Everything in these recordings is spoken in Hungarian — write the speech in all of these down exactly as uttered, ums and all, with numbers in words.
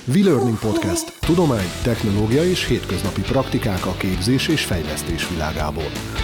WeLearning Podcast. Tudomány, technológia és hétköznapi praktikák a képzés és fejlesztés világából.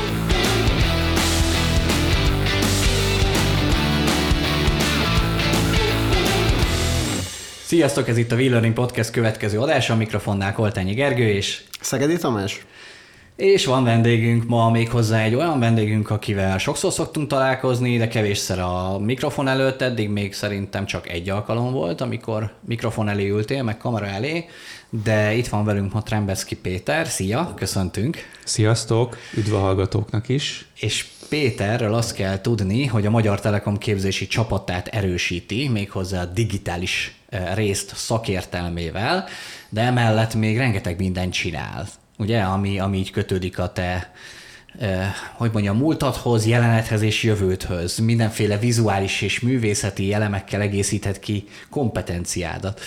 Sziasztok, ez itt a WeLearning Podcast következő adása, a mikrofonnál Koltányi Gergő és Szegedi Tamás. És van vendégünk ma, méghozzá egy olyan vendégünk, akivel sokszor szoktunk találkozni, de kevésszer a mikrofon előtt, eddig még szerintem csak egy alkalom volt, amikor mikrofon elé ültél, meg kamera elé, de itt van velünk ma Trembeszki Péter. Szia, köszöntünk! Sziasztok, üdv a hallgatóknak is! És Péterről azt kell tudni, hogy a Magyar Telekom képzési csapatát erősíti, méghozzá a digitális részt szakértelmével, de emellett még rengeteg mindent csinál, ugye, ami, ami így kötődik a te, eh, hogy mondjam, múltadhoz, jelenethez és jövődhöz. Mindenféle vizuális és művészeti elemekkel egészíthet ki kompetenciádat.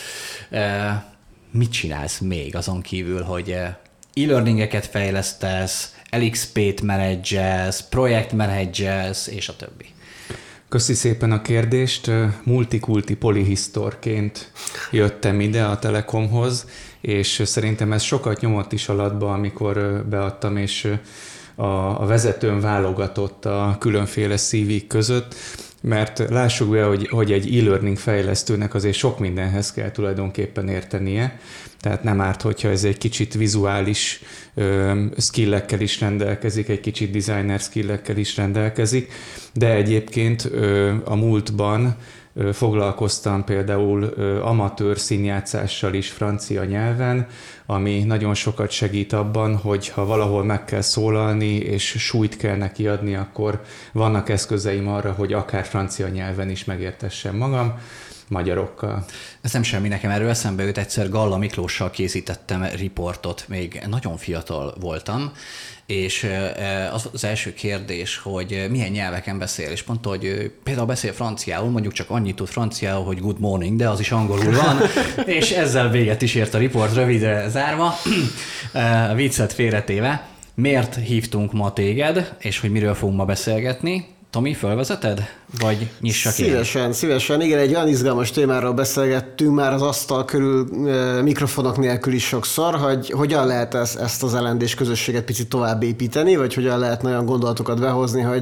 Eh, mit csinálsz még azon kívül, hogy eh, e-learningeket fejlesztesz, el iksz pé-t menedzselsz, projektmenedzselsz, és a többi? Köszi szépen a kérdést. Multikulti polihisztorként jöttem ide a Telekomhoz, és szerintem ez sokat nyomott is alatba, amikor beadtam, és a, a vezetőm válogatott a különféle cé vé-k között, mert lássuk be, hogy, hogy egy e-learning fejlesztőnek azért sok mindenhez kell tulajdonképpen értenie, tehát nem árt, hogyha ez egy kicsit vizuális ö, skillekkel is rendelkezik, egy kicsit designer skillekkel is rendelkezik, de egyébként ö, a múltban ö, foglalkoztam például ö, amatőr színjátszással is francia nyelven, ami nagyon sokat segít abban, hogy ha valahol meg kell szólalni, és súlyt kell neki adni, akkor vannak eszközeim arra, hogy akár francia nyelven is megértessem magam, magyarokkal. Ez nem semmi, nekem erről eszembe jut, egyszer Galla Miklóssal készítettem riportot, még nagyon fiatal voltam, és az az első kérdés, hogy milyen nyelveken beszél, és mondta, hogy például beszél franciául, mondjuk csak annyit tud franciául, hogy good morning, de az is angolul van, és ezzel véget is ért a riport, rövidre zárva, a viccet félretéve. Miért hívtunk ma téged, és hogy miről fogunk ma beszélgetni? Tomi, fölvezeted? Vagy nyissa ki? Szívesen, szívesen. Igen, egy olyan izgalmas témáról beszélgettünk már az asztal körül mikrofonok nélkül is sokszor, hogy hogyan lehet ezt, ezt az elendés közösséget picit tovább építeni, vagy hogyan lehet olyan gondolatokat behozni, hogy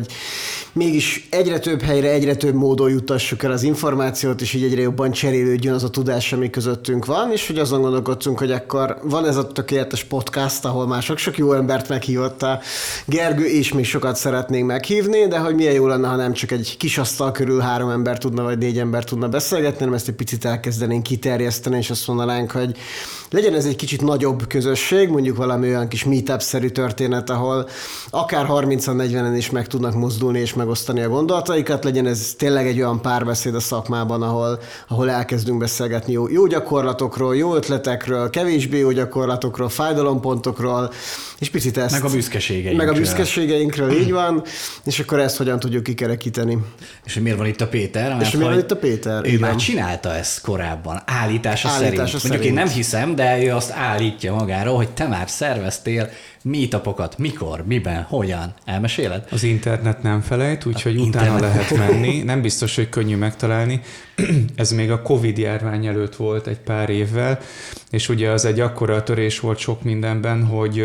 mégis egyre több helyre, egyre több módon juttassuk el az információt, és így egyre jobban cserélődjön az a tudás, ami közöttünk van, és hogy azon gondolkodtunk, hogy akkor van ez a tökéletes podcast, ahol már sok-sok jó embert meghívott a Gergő, és még sokat szeretnénk meghívni, de hogy milyen jó lenne, ha nem csak egy kis asztal körül három ember tudna, vagy négy ember tudna beszélgetni, hanem ezt egy picit elkezdenénk kiterjeszteni, és azt mondanánk, hogy legyen ez egy kicsit nagyobb közösség, mondjuk valami olyan kis meetup-szerű történet, ahol akár harmincan, negyvenen is meg tudnak mozdulni és megosztani a gondolataikat, legyen ez tényleg egy olyan párbeszéd a szakmában, ahol, ahol elkezdünk beszélgetni jó, jó gyakorlatokról, jó ötletekről, kevésbé jó gyakorlatokról, fájdalompontokról, és picit ezt... Meg a büszkeségeinkről. Meg a büszkeségeinkről, így van, és akkor ezt hogyan tudjuk kikerekíteni. És hogy miért van itt a Péter? És miért van itt a Péter? Ő már csinálta ezt korábban, állítása, állítása szerint. szerint. Mondjuk én nem hiszem, de ő azt állítja magáról, hogy te már szerveztél meetupokat. Mikor, miben, hogyan? Elmeséled? Az internet nem felejt, úgyhogy utána internet. Lehet menni. Nem biztos, hogy könnyű megtalálni. Ez még a Covid járvány előtt volt egy pár évvel, és ugye az egy akkora törés volt sok mindenben, hogy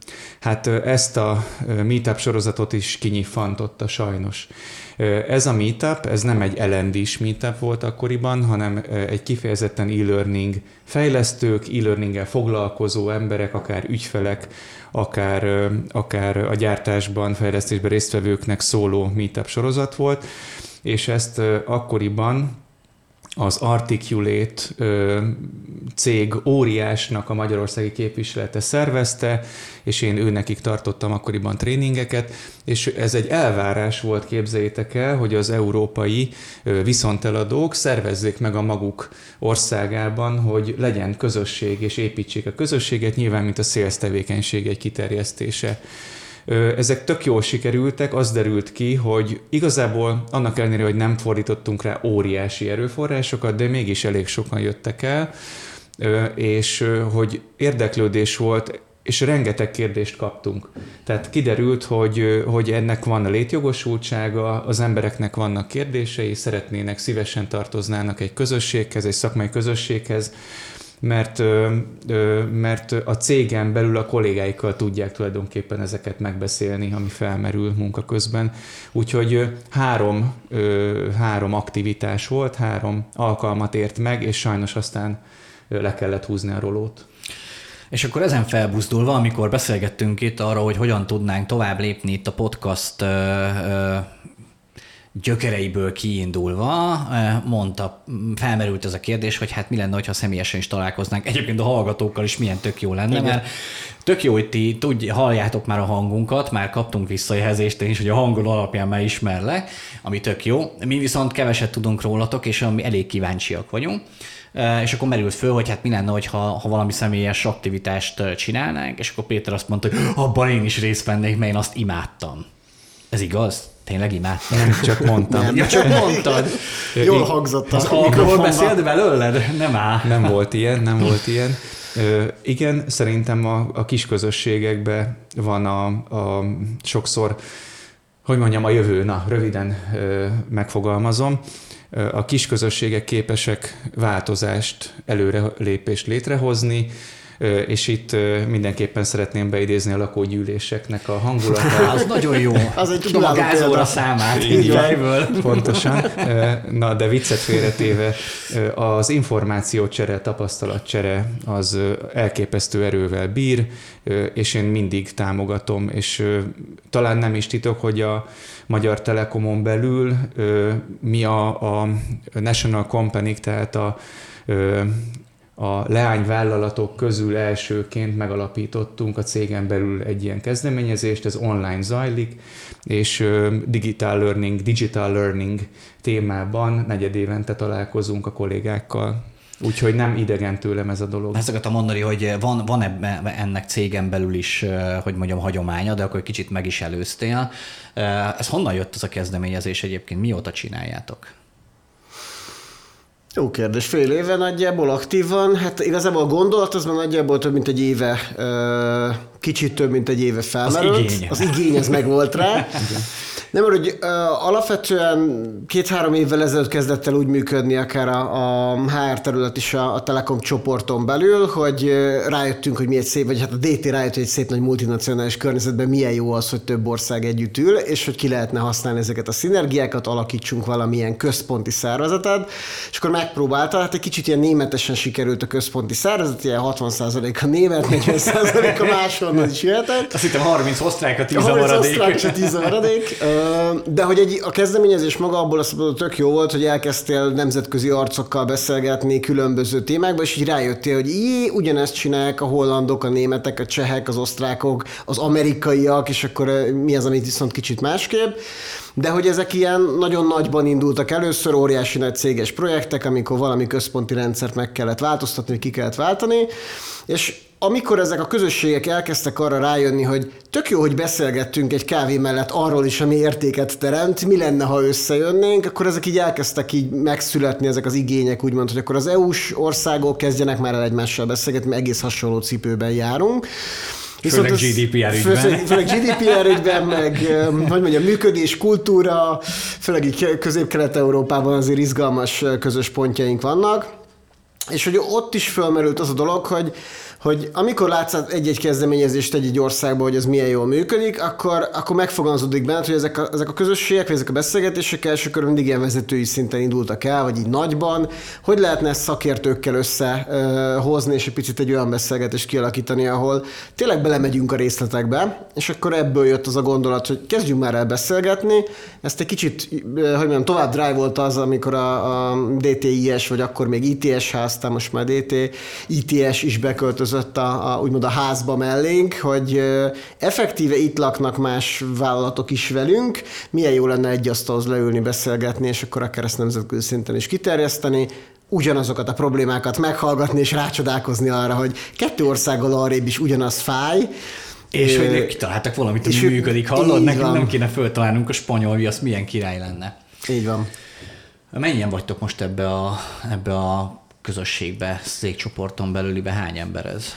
hát ezt a meetup sorozatot is kinyifantotta sajnos. Ez a meetup, ez nem egy el and dés meetup volt akkoriban, hanem egy kifejezetten e-learning fejlesztők, e-learninggel foglalkozó emberek, akár ügyfelek, akár, akár a gyártásban, fejlesztésben résztvevőknek szóló meetup sorozat volt, és ezt akkoriban az Articulate ö, cég óriásnak a magyarországi képviselete szervezte, és én őnekik tartottam akkoriban tréningeket, és ez egy elvárás volt, képzeljétek el, hogy az európai ö, viszonteladók szervezzék meg a maguk országában, hogy legyen közösség, és építsék a közösséget, nyilván mint a sales tevékenység egy kiterjesztése. Ezek tök jól sikerültek, az derült ki, hogy igazából annak ellenére, hogy nem fordítottunk rá óriási erőforrásokat, de mégis elég sokan jöttek el, és hogy érdeklődés volt, és rengeteg kérdést kaptunk. Tehát kiderült, hogy, hogy ennek van a létjogosultsága, az embereknek vannak kérdései, szeretnének, szívesen tartoznának egy közösséghez, egy szakmai közösséghez, mert, mert a cégen belül a kollégáikkal tudják tulajdonképpen ezeket megbeszélni, ami felmerül munka közben. Úgyhogy három, három aktivitás volt, három alkalmat ért meg, és sajnos aztán le kellett húzni a rolót. És akkor ezen felbuzdulva, amikor beszélgettünk itt arról, hogy hogyan tudnánk tovább lépni itt a podcast ö, ö, gyökereiből kiindulva, mondta, felmerült ez a kérdés, hogy hát mi lenne, ha személyesen is találkoznánk. Egyébként a hallgatókkal is milyen tök jó lenne, igen. Mert tök jó, hogy ti tudj, halljátok már a hangunkat, már kaptunk visszajelzést én is, hogy a hangon alapján már ismerlek, ami tök jó. Mi viszont keveset tudunk rólatok, és ami elég kíváncsiak vagyunk. És akkor merült föl, hogy hát mi lenne, hogyha, ha valami személyes aktivitást csinálnánk, és akkor Péter azt mondta, hogy abban én is részt vennék, mert én azt imádtam. Ez igaz? Tényleg imádtam? Nem csak mondtam. Nem, ja, csak mondtad. Jól hangzott az alkohol beszélt belőled? Nem áll. Nem volt ilyen, nem volt ilyen. Ö, igen, szerintem a, a kis közösségekben van a, a sokszor, hogy mondjam, a jövő, na, röviden ö, megfogalmazom. A kis közösségek képesek változást, előrelépést létrehozni, és itt mindenképpen szeretném beidézni a lakógyűléseknek a hangulatát. Az nagyon jó. Az egy tudom a gázóra számát. Így fejből. Pontosan. Na, de viccet félretéve, az információcsere, tapasztalatcsere az elképesztő erővel bír, és én mindig támogatom, és talán nem is titok, hogy a Magyar Telekomon belül mi a, a National Company, tehát a a leányvállalatok közül elsőként megalapítottunk a cégen belül egy ilyen kezdeményezést, ez online zajlik, és digital learning, digital learning témában negyedévente találkozunk a kollégákkal. Úgyhogy nem idegen tőlem ez a dolog. Ezt akartam mondani, hogy van, van ebben ennek cégen belül is, hogy mondjam, hagyománya, de akkor kicsit meg is előztél. Ez honnan jött ez a kezdeményezés egyébként? Mióta csináljátok? Jó kérdés. Fél éve nagyjából aktívan. Hát igazából a gondolat az már nagyjából több mint egy éve, kicsit több mint egy éve felmerült. Az igény. Az igény ez meg volt rá. Nem, mert hogy uh, alapvetően két-három évvel ezelőtt kezdett el úgy működni akár a, a há er terület is a, a Telekom csoporton belül, hogy uh, rájöttünk, hogy mi egy szép, vagy hát a dé té rájött, hogy egy szép nagy multinacionális környezetben milyen jó az, hogy több ország együtt ül, és hogy ki lehetne használni ezeket a szinergiákat, alakítsunk valamilyen központi szervezetet, és akkor megpróbálta, hát egy kicsit ilyen németesen sikerült a központi szervezet, ilyen hatvan százalék a német, negyven százalék a máshonnan is jöhetett. Azt hittem harminc osztrák, a tíz a maradék. harminc osztrák, tíz a maradék. De hogy egy, a kezdeményezés maga abból azt mondod, tök jó volt, hogy elkezdtél nemzetközi arcokkal beszélgetni különböző témákban, és így rájöttél, hogy jé, ugyanezt csinálják a hollandok, a németek, a csehek, az osztrákok, az amerikaiak, és akkor mi az, amit viszont kicsit másképp. De hogy ezek ilyen nagyon nagyban indultak először, óriási nagy céges projektek, amikor valami központi rendszert meg kellett változtatni, vagy ki kellett váltani, és amikor ezek a közösségek elkezdtek arra rájönni, hogy tök jó, hogy beszélgettünk egy kávé mellett arról is, ami értéket teremt, mi lenne, ha összejönnénk, akkor ezek így elkezdtek így megszületni, ezek az igények, úgymond, hogy akkor az é u-s országok kezdjenek már el egymással beszélgetni, mert egész hasonló cipőben járunk. Főleg gé dé pé er ügyben. Főleg gé dé pé er ügyben, meg hogy mondjam, működés, kultúra, főleg így Közép-Kelet-Európában azért izgalmas közös pontjaink vannak. És hogy ott is fölmerült az a dolog, hogy hogy amikor látsz egy-egy kezdeményezést egy-egy országban, hogy ez milyen jól működik, akkor, akkor megfogalmazódik benned, hogy ezek a, ezek a közösségek, vagy ezek a beszélgetések első körül mindig ilyen vezetői szinten indultak el, vagy így nagyban. Hogy lehetne ezt szakértőkkel összehozni, és egy picit egy olyan beszélgetést kialakítani, ahol tényleg belemegyünk a részletekbe, és akkor ebből jött az a gondolat, hogy kezdjünk már el beszélgetni. Ezt egy kicsit, hogy mondjam, tovább drive-olta az, amikor a, a dé té i es, vagy akkor még i té es háztál, most már dé té, i té es is beköltözött A, a, úgymond a házba mellénk, hogy effektíve itt laknak más vállalatok is velünk, milyen jó lenne egy asztalhoz leülni, beszélgetni, és akkor akár ezt nemzetközi szinten is kiterjeszteni, ugyanazokat a problémákat meghallgatni, és rácsodálkozni arra, hogy kettő országgal arrébb is ugyanaz fáj. És hogy ők kitaláltak valamit, ami működik, hallod? Nekünk nem kéne föltalálnunk a spanyol viasz, milyen király lenne. Így van. Mennyien vagytok most ebbe a, ebbe a közösségbe, cégcsoporton belülibe hány ember ez?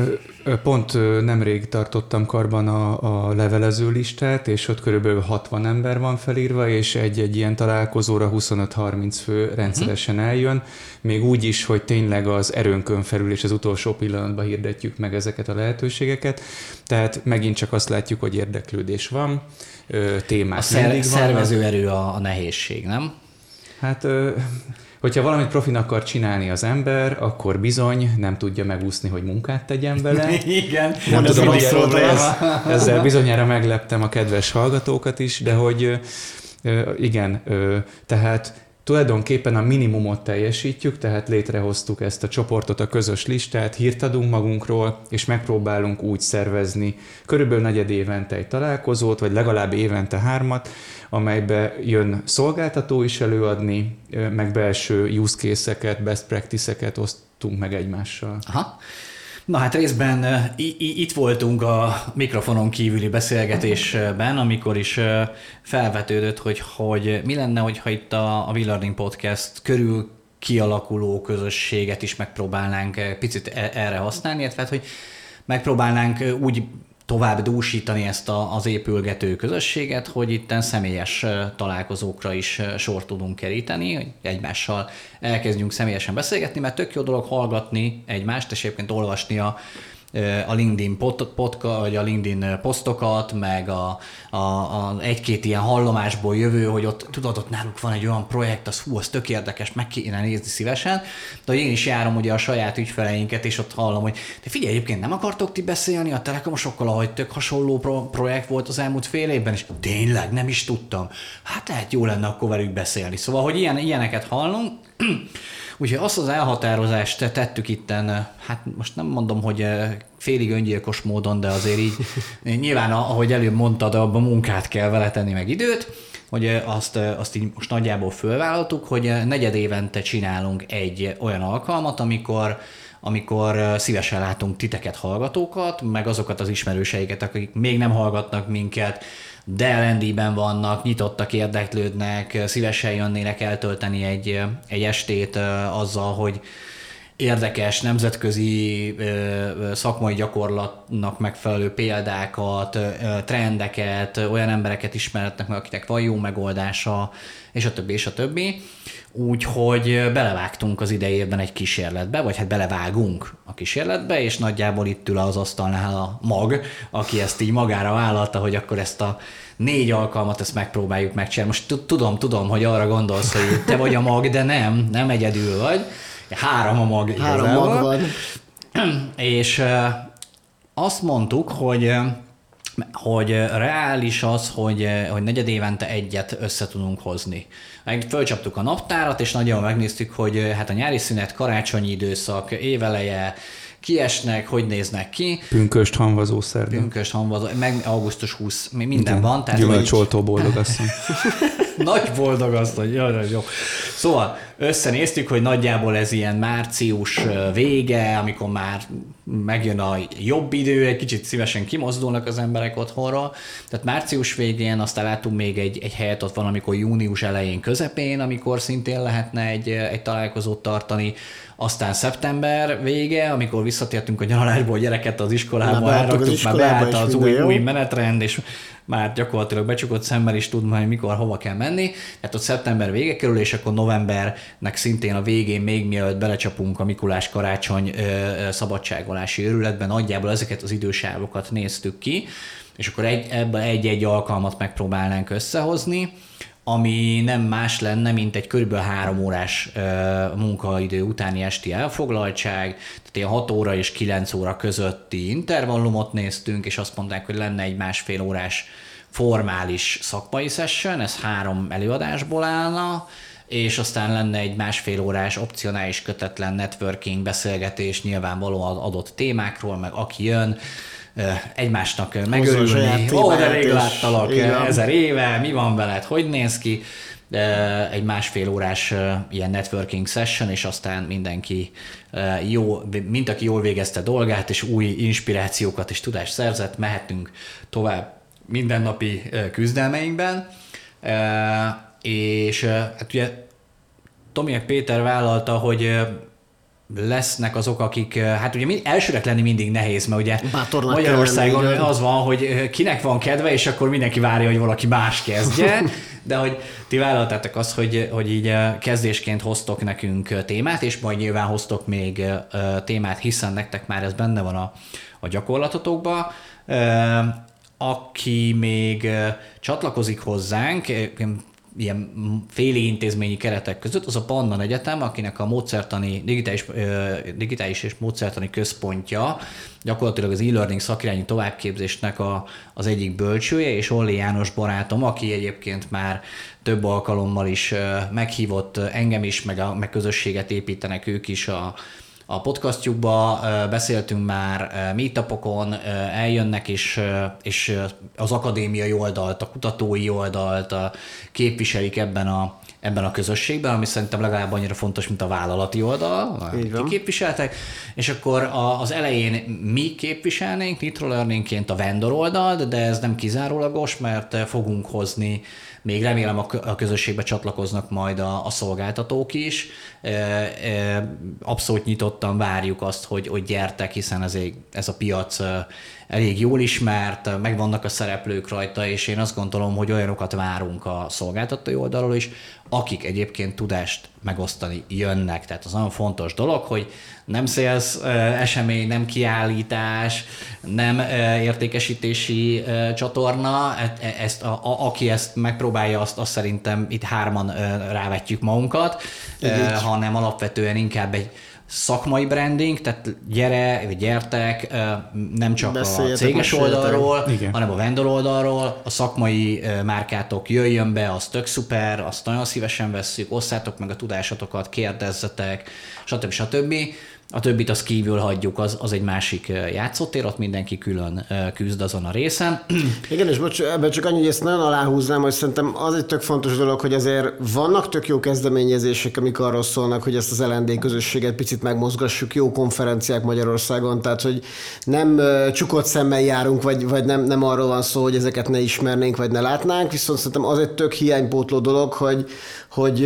Pont nemrég tartottam karban a, a levelező listát, és ott körülbelül hatvan ember van felírva, és egy-egy ilyen találkozóra huszonöt-harminc fő rendszeresen eljön, még úgy is, hogy tényleg az erőnkön felül és az utolsó pillanatban hirdetjük meg ezeket a lehetőségeket. Tehát megint csak azt látjuk, hogy érdeklődés van, témák a szer- mindig vannak. szervező erő a, a nehézség, nem? Hát... Hogyha valamit profin akar csinálni az ember, akkor bizony nem tudja megúszni, hogy munkát tegyen vele. Igen. Nem tudom, hogy ez, ezzel bizonyára megleptem a kedves hallgatókat is, de hogy igen, tehát tulajdonképpen a minimumot teljesítjük, tehát létrehoztuk ezt a csoportot, a közös listát, hírt adunk magunkról, és megpróbálunk úgy szervezni körülbelül negyed évente egy találkozót, vagy legalább évente hármat, amelybe jön szolgáltató is előadni, meg belső use case-eket, best practice-eket osztunk meg egymással. Aha. Na hát részben i- i- itt voltunk a mikrofonon kívüli beszélgetésben, amikor is felvetődött, hogy, hogy mi lenne, hogyha itt a, a WeLearning Podcast körül kialakuló közösséget is megpróbálnánk picit erre használni, illetve hogy megpróbálnánk úgy tovább dúsítani ezt a, az épülgető közösséget, hogy itten személyes találkozókra is sort tudunk keríteni, hogy egymással elkezdjünk személyesen beszélgetni, mert tök jó dolog hallgatni egymást, és egyébként olvasni a, a LinkedIn podcast, vagy a LinkedIn posztokat, meg a, a, a egy-két ilyen hallomásból jövő, hogy ott tudod, ott náluk van egy olyan projekt, az hú, az tök érdekes, meg kéne nézni szívesen, de én is járom ugye a saját ügyfeleinket, és ott hallom, hogy de figyelj, egyébként nem akartok ti beszélni a telekomosokkal, ahogy tök hasonló pro- projekt volt az elmúlt fél évben, és tényleg nem is tudtam. Hát lehet jó lenne akkor velük beszélni. Szóval, hogy ilyen, ilyeneket hallunk, úgyhogy azt az elhatározást tettük itten, hát most nem mondom, hogy félig öngyilkos módon, de azért így nyilván, ahogy előbb mondtad, abban munkát kell vele tenni, meg időt, hogy azt, azt így most nagyjából fölvállaltuk, hogy negyed évente csinálunk egy olyan alkalmat, amikor amikor szívesen látunk titeket, hallgatókat, meg azokat az ismerőseiket, akik még nem hallgatnak minket, de el en dé-ben vannak, nyitottak, érdeklődnek, szívesen jönnének eltölteni egy, egy estét azzal, hogy érdekes, nemzetközi szakmai gyakorlatnak megfelelő példákat, trendeket, olyan embereket ismerhetnek meg, akiknek van jó megoldása, és a többi, és a többi. Úgyhogy belevágtunk az idejében egy kísérletbe, vagy hát belevágunk a kísérletbe, és nagyjából itt ül az asztalnál a mag, aki ezt így magára vállalta, hogy akkor ezt a négy alkalmat ezt megpróbáljuk megcsinálni. Most tudom, tudom, hogy arra gondolsz, hogy te vagy a mag, de nem, nem egyedül vagy. Három a mag igazából. Három mag van. És azt mondtuk, hogy hogy reális az, hogy, hogy negyed évente egyet össze tudunk hozni. Meg fölcsaptuk a naptárat, és nagyon megnéztük, hogy hát a nyári szünet, karácsonyi időszak, éveleje, kiesnek, hogy néznek ki. Pünköst, hanvazó szerda. Pünköst, hanvazó, meg augusztus huszadika, minden igen. van. Gyümölcsoltó boldog asszony. Nagy boldog asszony, jó, jó. Szóval összenéztük, hogy nagyjából ez ilyen március vége, amikor már megjön a jobb idő, egy kicsit szívesen kimozdulnak az emberek otthonról. Tehát március végén, aztán látunk még egy, egy helyet ott van, amikor június elején, közepén, amikor szintén lehetne egy, egy találkozót tartani. Aztán szeptember vége, amikor visszatértünk a nyaralásból, a gyereket az iskolába elraktuk, már beállt az új, új menetrend, és már gyakorlatilag becsukott szemmel is tud majd, mikor hova kell menni. Tehát ott szeptember vége kerül, és akkor novembernek szintén a végén, még mielőtt belecsapunk a Mikulás-karácsony szabadságolási őrületben, nagyjából ezeket az idősávokat néztük ki, és akkor egy, ebben egy-egy alkalmat megpróbálnánk összehozni, ami nem más lenne, mint egy körülbelül három órás uh, munkaidő utáni esti elfoglaltság, tehát ilyen hat óra és kilenc óra közötti intervallumot néztünk, és azt mondták, hogy lenne egy másfél órás formális szakmai session, ez három előadásból állna, és aztán lenne egy másfél órás opcionális kötetlen networking beszélgetés nyilvánvalóan adott témákról, meg aki jön, egymásnak megörülni, ó, de rég láttalak, ezer éve, mi van veled, hogy néz ki, egy másfél órás ilyen networking session, és aztán mindenki jó, mint aki jól végezte dolgát, és új inspirációkat és tudást szerzett, mehetünk tovább mindennapi küzdelmeinkben, és hát ugye Tomiak Péter vállalta, hogy lesznek azok, akik, hát ugye elsőnek lenni mindig nehéz, mert ugye Bátornak Magyarországon kellene, az van, hogy kinek van kedve, és akkor mindenki várja, hogy valaki más kezdje, de hogy ti vállaltátok azt, hogy, hogy így kezdésként hoztok nekünk témát, és majd nyilván hoztok még témát, hiszen nektek már ez benne van a, a gyakorlatotokban. Aki még csatlakozik hozzánk, ilyen féli intézményi keretek között, az a Pannon Egyetem, akinek a módszertani, digitális, digitális és módszertani központja, gyakorlatilag az e-learning szakirányú továbbképzésnek a, az egyik bölcsője, és Olli János barátom, aki egyébként már több alkalommal is meghívott engem is, meg, a, meg közösséget építenek ők is a A podcastjukba, beszéltünk már meetupokon, eljönnek is, és az akadémiai oldalt, a kutatói oldalt képviselik ebben a, ebben a közösségben, ami szerintem legalább annyira fontos, mint a vállalati oldal, amit képviseltek, és akkor az elején mi képviselnénk Nitro Learningként a vendor oldalt, de ez nem kizárólagos, mert fogunk hozni, még remélem a közösségbe csatlakoznak majd a, a szolgáltatók is. Abszolút nyitottan várjuk azt, hogy, hogy gyertek, hiszen ez, ez a piac elég jól ismert, megvannak a szereplők rajta, és én azt gondolom, hogy olyanokat várunk a szolgáltatói oldalról is, akik egyébként tudást megosztani jönnek. Tehát az nagyon fontos dolog, hogy nem sales esemény, nem kiállítás, nem értékesítési csatorna. Ezt, a, a, aki ezt megpróbálja, azt, azt szerintem itt hárman rávetjük magunkat, hanem alapvetően inkább egy szakmai branding, tehát gyere, vagy gyertek, nem csak a céges oldalról, igen, hanem a vendor oldalról, a szakmai márkátok jöjjön be, az tök szuper, azt nagyon szívesen vesszük, osszátok meg a tudásatokat, kérdezzetek, stb. stb. A többit azt kívül hagyjuk, az, az egy másik játszótér, ott mindenki külön küzd azon a részen. Igen, és bocs, ebben csak annyi, hogy ezt nagyon aláhúznám, hogy szerintem az egy tök fontos dolog, hogy azért vannak tök jó kezdeményezések, amik arról szólnak, hogy ezt az el en dé közösséget picit megmozgassuk, jó konferenciák Magyarországon, tehát hogy nem csukott szemmel járunk, vagy, vagy nem, nem arról van szó, hogy ezeket ne ismernénk, vagy ne látnánk, viszont szerintem az egy tök hiánypótló dolog, hogy, hogy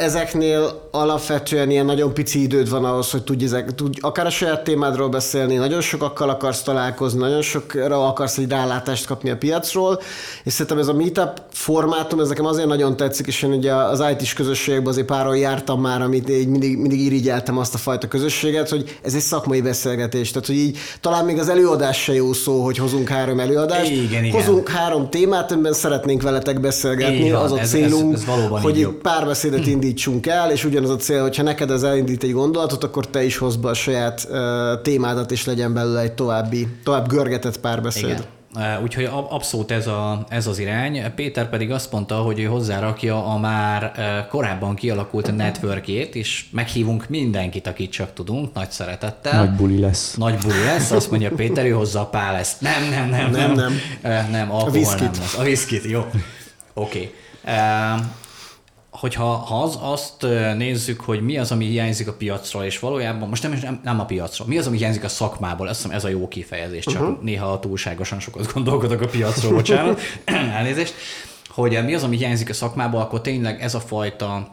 ezeknél alapvetően ilyen nagyon pici időd van ahhoz, hogy tudj, ezek, tudj akár a saját témádról beszélni, nagyon sokakkal akarsz találkozni, nagyon sokra akarsz egy rálátást kapni a piacról, és szerintem ez a meetup formátum, ez nekem azért nagyon tetszik, és én ugye az í té-s közösségekben azért párról jártam már, amit így mindig, mindig irigyeltem azt a fajta közösséget, hogy ez egy szakmai beszélgetés, tehát hogy így talán még az előadás se jó szó, hogy hozunk három előadást, igen, hozunk igen. három témát, amiben szeretnénk veletek beszélgetni, igen, az a ez, célunk, ez, ez hogy egy párbeszédet indítsunk el, és ugyanaz a cél, hogyha neked ez elindít egy gondolatot, akkor te is hozd be a saját uh, témádat, és legyen belőle egy további, tovább görgetett párbeszéd. Igen. Úgyhogy abszolút ez, a, ez az irány. Péter pedig azt mondta, hogy ő hozzárakja a már korábban kialakult networkjét, és meghívunk mindenkit, akit csak tudunk, nagy szeretettel. Nagy buli lesz. Nagy buli lesz, azt mondja Péter, ő hozza a pál ezt. Nem, nem, nem, nem. Nem, nem, nem alkohol a nem lesz. A viszkit, jó. Oké. Okay. Hogyha ha az, azt nézzük, hogy mi az, ami hiányzik a piacról, és valójában, most nem, nem, nem a piacról, mi az, ami hiányzik a szakmából, azt hiszem ez a jó kifejezés, csak uh-huh. néha túlságosan sokat gondolkodok a piacról, bocsánat, elnézést, hogy mi az, ami hiányzik a szakmából, akkor tényleg ez a fajta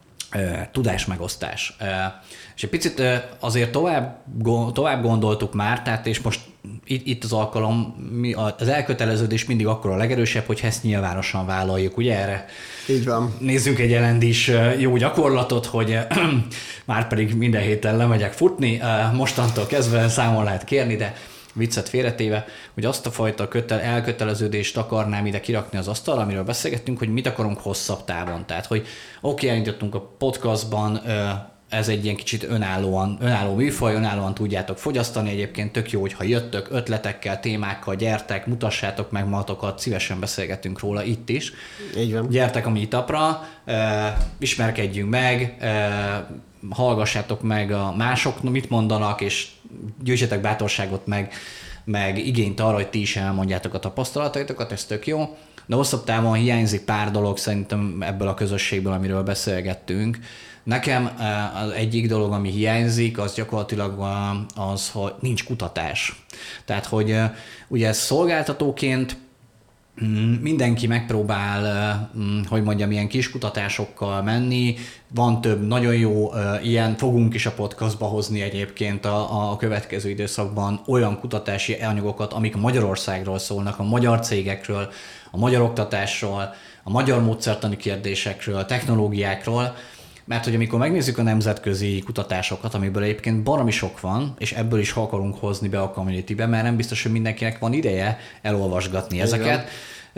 uh, tudásmegosztás. Uh, és egy picit uh, azért tovább, go, tovább gondoltuk már, tehát és most itt, itt az alkalom, mi, az elköteleződés mindig akkor a legerősebb, hogy ezt nyilvánosan vállaljuk, ugye erre? Így van. Nézzünk egy elendis jó gyakorlatot, hogy már pedig minden héten lemegyek futni, mostantól kezdve számon lehet kérni, de viccet félretéve, hogy azt a fajta kötel, elköteleződést akarnám ide kirakni az asztalra, amiről beszélgettünk, hogy mit akarunk hosszabb távon. Tehát, hogy oké, okay, elindítottunk a podcastban, ez egy ilyen kicsit önállóan, önálló műfaj, önállóan tudjátok fogyasztani. Egyébként tök jó, hogyha jöttök ötletekkel, témákkal, gyertek, mutassátok meg magatokat, szívesen beszélgetünk róla itt is. Így van. Gyertek a meetupra, ismerkedjünk meg, hallgassátok meg a mások, mit mondanak, és gyűjtsetek bátorságot meg, meg igényt arra, hogy ti is elmondjátok a tapasztalataitokat, ez tök jó. De hosszabb távon hiányzik pár dolog szerintem ebből a közösségből, amiről beszélgettünk. Nekem az egyik dolog, ami hiányzik, az gyakorlatilag az, hogy nincs kutatás. Tehát, hogy ugye szolgáltatóként mindenki megpróbál, hogy mondjam, ilyen kis kutatásokkal menni, van több nagyon jó ilyen, fogunk is a podcastba hozni egyébként a, a következő időszakban olyan kutatási anyagokat, amik Magyarországról szólnak, a magyar cégekről, a magyar oktatásról, a magyar módszertani kérdésekről, technológiákról, mert hogy amikor megnézzük a nemzetközi kutatásokat, amiből egyébként baromi sok van, és ebből is akarunk hozni be a communitybe, mert nem biztos, hogy mindenkinek van ideje elolvasgatni ezeket.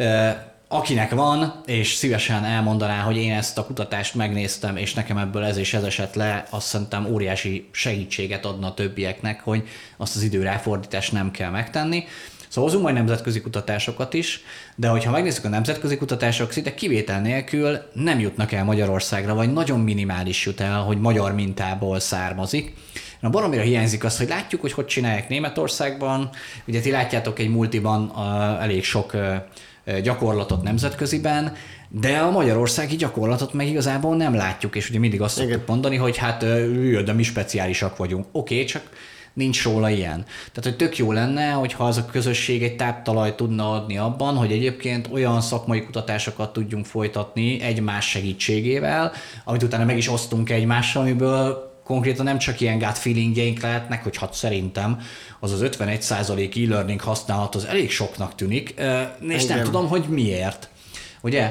Akinek van, és szívesen elmondaná, hogy én ezt a kutatást megnéztem, és nekem ebből ez és ez esett le, azt szerintem óriási segítséget adna a többieknek, hogy azt az időráfordítást nem kell megtenni. Szóval hozunk majd nemzetközi kutatásokat is, de hogyha megnézzük a nemzetközi kutatások, szinte kivétel nélkül nem jutnak el Magyarországra, vagy nagyon minimális jut el, hogy magyar mintából származik. Na, baromira hiányzik az, hogy látjuk, hogy hogy csinálják Németországban. Ugye ti látjátok egy multiban uh, elég sok uh, gyakorlatot nemzetköziben, de a magyarországi gyakorlatot meg igazából nem látjuk, és ugye mindig azt szoktuk mondani, hogy hát uh, de mi speciálisak vagyunk. Oké, okay, csak nincs róla ilyen. Tehát, hogy tök jó lenne, hogyha az a közösség egy táptalajt tudna adni abban, hogy egyébként olyan szakmai kutatásokat tudjunk folytatni egymás segítségével, amit utána meg is osztunk egymással, amiből konkrétan nem csak ilyen gut feelingjeink lehetnek, hogy hát szerintem az az ötvenegy százalék e-learning használat az elég soknak tűnik, és nem tudom, hogy miért. Ugye?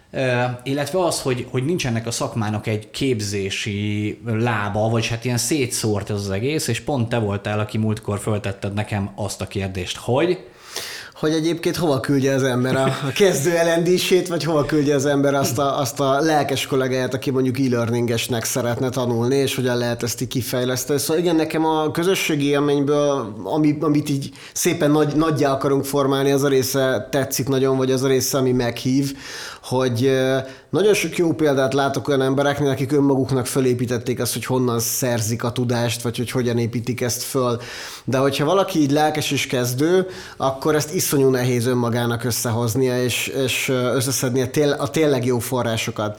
Illetve az, hogy, hogy nincs ennek a szakmának egy képzési lába, vagy hát ilyen szétszórt ez az egész, és pont te voltál, aki múltkor föltetted nekem azt a kérdést, hogy... Hogy egyébként hova küldje az ember a, a kezdő elendését, vagy hova küldje az ember azt a, azt a lelkes kollégáját, aki mondjuk e-learningesnek szeretne tanulni, és hogyan lehet ezt így kifejleszteni. Szóval igen, nekem a közösségi élményből, ami, amit így szépen nagy, nagyjá akarunk formálni, az a része tetszik nagyon, vagy az a része, ami meghív, hogy nagyon sok jó példát látok olyan embereknél, akik önmaguknak fölépítették azt, hogy honnan szerzik a tudást, vagy hogy hogyan építik ezt föl. De hogyha valaki így lelkes és kezdő, akkor ezt iszonyú nehéz önmagának összehoznia, és, és összeszedni a, tél, a tényleg jó forrásokat.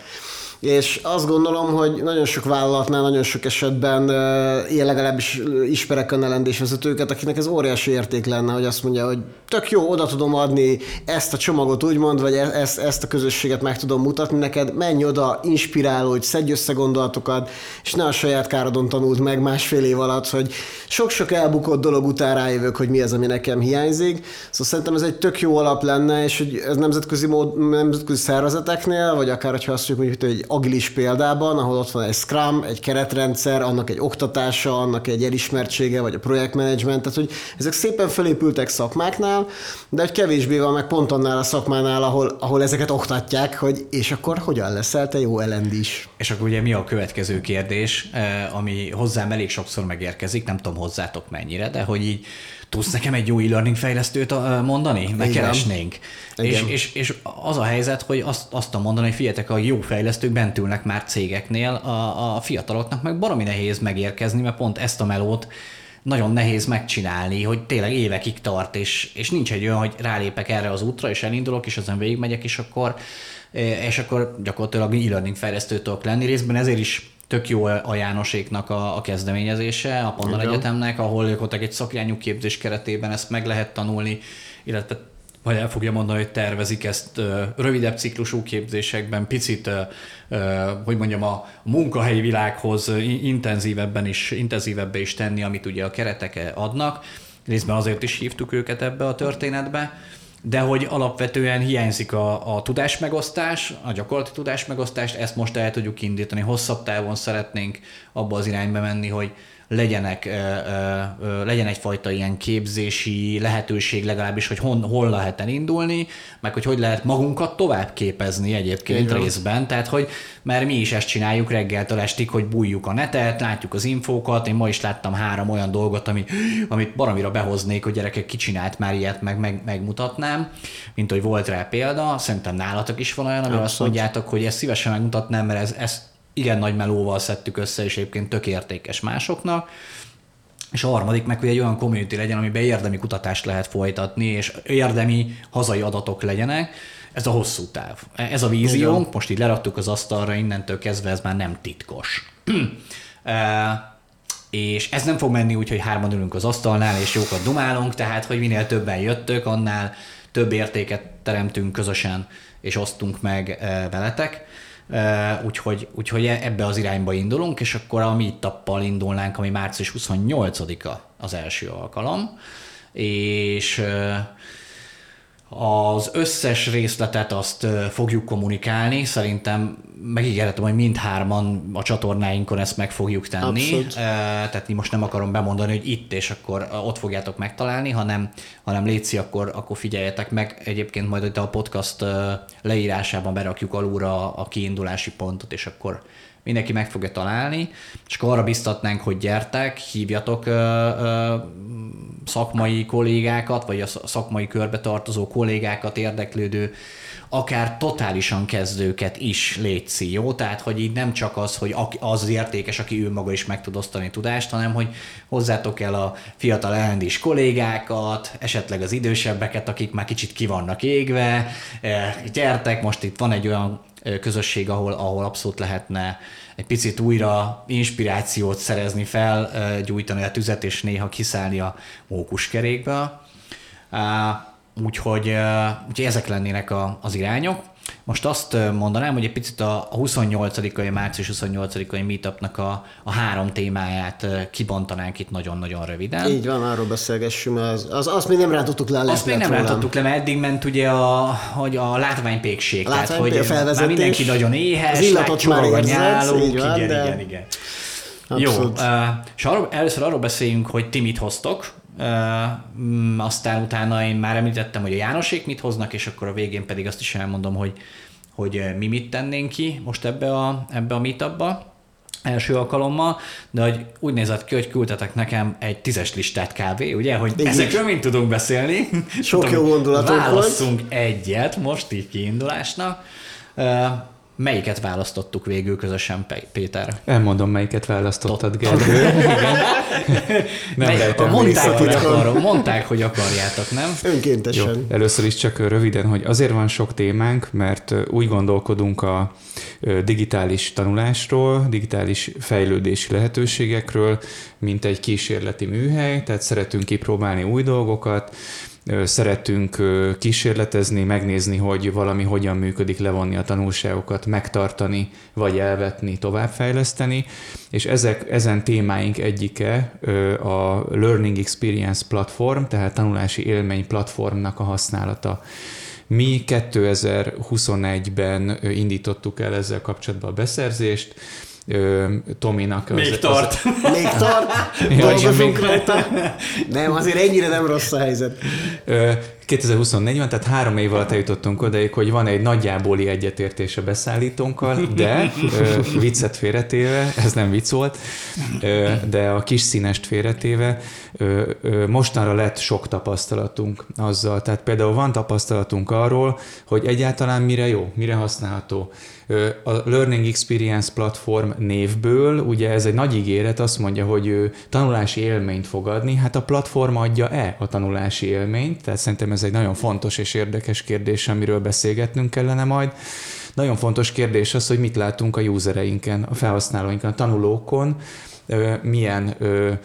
És azt gondolom, hogy nagyon sok vállalatnál, nagyon sok esetben én legalábbis ismerek olyan elendésvezetőket, akinek ez óriási érték lenne, hogy azt mondja, hogy tök jó, oda tudom adni ezt a csomagot úgymond, vagy ezt, ezt a közösséget meg tudom mutatni neked, menj oda, inspirálódj, szedj össze gondolatokat, és ne a saját károdon tanult meg másfél év alatt, hogy sok-sok elbukott dolog után rájövök, hogy mi az, ami nekem hiányzik. Szóval szerintem ez egy tök jó alap lenne, és hogy ez nemzetközi, mód, nemzetközi szervezeteknél, vagy akár, hogyha azt mondjuk, hogy egy agilis példában, ahol ott van egy Scrum, egy keretrendszer, annak egy oktatása, annak egy elismertsége, vagy a projektmenedzsment, tehát hogy ezek szépen felépültek szakmáknál, de egy kevésbé van meg pont annál a szakmánál, ahol, ahol ezeket oktatják, hogy és akkor hogyan leszel te jó elendis. És akkor ugye mi a következő kérdés, ami hozzám elég sokszor megérkezik, nem tudom hozzátok mennyire, de hogy így tudsz nekem egy jó e-learning fejlesztőt mondani? Megkeresnénk. És, és, és az a helyzet, hogy azt, azt tudom mondani, hogy figyeljetek, a jó fejlesztők bent ülnek már cégeknél, a, a fiataloknak meg baromi nehéz megérkezni, mert pont ezt a melót nagyon nehéz megcsinálni, hogy tényleg évekig tart, és, és nincs egy olyan, hogy rálépek erre az útra, és elindulok, és azon végigmegyek, és akkor, és akkor gyakorlatilag e-learning fejlesztő tudok lenni. Részben ezért is tök jó a Jánoséknak a, a kezdeményezése, a Pannon Egyetemnek, ahol ott egy szakirányú képzés keretében ezt meg lehet tanulni, illetve vagy el fogja mondani, hogy tervezik ezt uh, rövidebb ciklusú képzésekben, picit, uh, uh, hogy mondjam, a munkahelyi világhoz intenzívebben is, intenzívebbe is tenni, amit ugye a keretek adnak. Részben azért is hívtuk őket ebbe a történetbe, de hogy alapvetően hiányzik a, a tudásmegosztás, a gyakorlati tudásmegosztást, ezt most el tudjuk indítani. Hosszabb távon szeretnénk abba az irányba menni, hogy legyenek, ö, ö, ö, legyen egyfajta ilyen képzési lehetőség legalábbis, hogy hon, hol lehet elindulni, meg hogy hogy lehet magunkat tovább képezni egyébként Igen. részben. Tehát, hogy mert mi is ezt csináljuk reggeltől estig, hogy bújjuk a netet, látjuk az infókat. Én ma is láttam három olyan dolgot, ami, amit baromira behoznék, hogy gyerekek kicsinált már ilyet, meg, meg megmutatnám, mint hogy volt rá példa. Szerintem nálatok is van olyan, amiről azt mondjátok, hogy ezt szívesen megmutatnám, mert ez, ez igen nagy melóval szedtük össze, és egyébként tök értékes másoknak. És a harmadik meg, hogy egy olyan community legyen, amiben érdemi kutatást lehet folytatni, és érdemi hazai adatok legyenek. Ez a hosszú táv. Ez a víziónk, most így leraktuk az asztalra, innentől kezdve ez már nem titkos. És ez nem fog menni úgy, hogy hárman ülünk az asztalnál, és jókat dumálunk, tehát hogy minél többen jöttök, annál több értéket teremtünk közösen, és osztunk meg veletek. Úgyhogy, úgyhogy ebbe az irányba indulunk, és akkor a meetuppal indulnánk, ami március huszonnyolcadika az első alkalom, és az összes részletet azt fogjuk kommunikálni, szerintem megígérhetem, hogy mindhárman a csatornáinkon ezt meg fogjuk tenni. Abszolút. Tehát most nem akarom bemondani, hogy itt és akkor ott fogjátok megtalálni, hanem, hanem létszi, akkor, akkor figyeljetek meg. Egyébként majd itt a podcast leírásában berakjuk alulra a kiindulási pontot, és akkor mindenki meg fogja találni, és akkor arra biztatnánk, hogy gyertek, hívjatok ö, ö, szakmai kollégákat, vagy a szakmai körbe tartozó kollégákat, érdeklődő, akár totálisan kezdőket is létszi, jó? Tehát, hogy így nem csak az, hogy az az értékes, aki ő maga is meg tud osztani tudást, hanem, hogy hozzátok el a fiatal el end dés kollégákat, esetleg az idősebbeket, akik már kicsit ki vannak égve, gyertek, most itt van egy olyan közösség, ahol, ahol abszolút lehetne egy picit újra inspirációt szerezni, felgyújtani a tüzet, és néha kiszállni a mókuskerékbe. Úgyhogy, úgyhogy ezek lennének a, az irányok. Most azt mondanám, hogy egy picit a huszonnyolcadikai, március huszonnyolcadikai meetupnak a, a három témáját kibontanánk itt nagyon-nagyon röviden. Így van, arról beszélgessünk, az, az, azt még nem rántottuk le. Azt még nem rántottuk le, mert eddig ment ugye a, hogy a látványpékség, Látvány, tehát hogy felvezetés, már mindenki nagyon éhes, az illatot már érzed, így van, igen, de... igen, igen. Abszolút. Jó, uh, és arról, először arról beszéljünk, hogy ti mit hoztok, uh, aztán utána én már említettem, hogy a Jánosék mit hoznak, és akkor a végén pedig azt is elmondom, hogy, hogy mi mit tennénk ki most ebbe a, ebbe a meetupba első alkalommal, de hogy úgy nézett ki, hogy küldtetek nekem egy tízes listát kávé, ugye, hogy így ezekről mind tudunk beszélni. Sok tudom, jó gondolatunk volt. Válasszunk egyet most így kiindulásnak. Uh, Melyiket választottuk végül közösen, Péter? Elmondom, melyiket választottad, Gergő. Nem rejtem mondták, hogy akar, mondták, hogy akarjátok, nem? Önkéntesen. Jó, először is csak röviden, hogy azért van sok témánk, mert úgy gondolkodunk a digitális tanulásról, digitális fejlődési lehetőségekről, mint egy kísérleti műhely, tehát szeretünk kipróbálni új dolgokat, szeretünk kísérletezni, megnézni, hogy valami hogyan működik, levonni a tanulságokat, megtartani, vagy elvetni, továbbfejleszteni, és ezek, ezen témáink egyike a Learning Experience platform, tehát tanulási élmény platformnak a használata. Mi kétezer-huszonegyben indítottuk el ezzel kapcsolatban a beszerzést, Tominak... Még az, tart. Az... Még tart? Dolgozunk rajta. Nem, azért ennyire nem rossz a helyzet. kétezer-huszonnégyben, tehát három év alatt eljutottunk odaig, hogy van egy nagyjáboli egyetértés a beszállítónkkal, de viccet félretéve, ez nem vicc volt, de a kis színest félretéve mostanra lett sok tapasztalatunk azzal. Tehát például van tapasztalatunk arról, hogy egyáltalán mire jó, mire használható. A Learning Experience platform névből, ugye ez egy nagy ígéret, azt mondja, hogy ő tanulási élményt fog adni, hát a platform adja-e a tanulási élményt? Tehát szerintem ez egy nagyon fontos és érdekes kérdés, amiről beszélgetnünk kellene majd. Nagyon fontos kérdés az, hogy mit látunk a usereinken, a felhasználóinkon, a tanulókon, milyen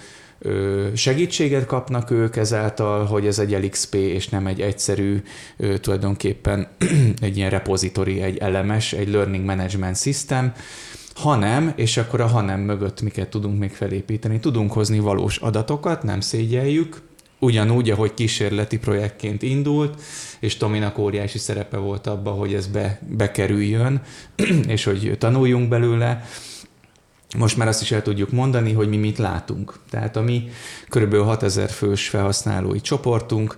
segítséget kapnak ők ezáltal, hogy ez egy el iksz pé és nem egy egyszerű, tulajdonképpen egy ilyen repository, egy elemes, egy learning management system, hanem, és akkor a hanem mögött miket tudunk még felépíteni. Tudunk hozni valós adatokat, nem szégyeljük, ugyanúgy, ahogy kísérleti projektként indult, és Tominak óriási szerepe volt abban, hogy ez be, bekerüljön, és hogy tanuljunk belőle. Most már azt is el tudjuk mondani, hogy mi mit látunk. Tehát a mi körülbelül hatezer fős felhasználói csoportunk,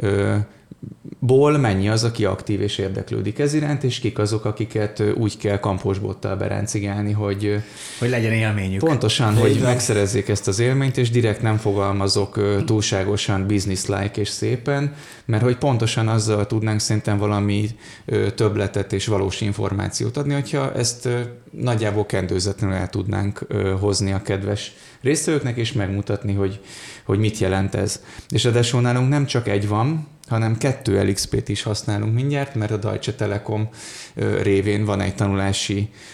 ból mennyi az, aki aktív és érdeklődik ez iránt, és kik azok, akiket úgy kell kamposbottal beráncigálni, hogy... Hogy legyen élményük. Pontosan, hogy megszerezzék ezt az élményt, és direkt nem fogalmazok túlságosan business-like és szépen, mert hogy pontosan azzal tudnánk szerintem valami többletet és valós információt adni, hogyha ezt nagyjából kendőzetlenül el tudnánk hozni a kedves résztvevőknek, és megmutatni, hogy, hogy mit jelent ez. És ráadásul nálunk nem csak egy van, hanem kettő el iksz pét is használunk mindjárt, mert a Deutsche Telekom révén van egy tanulási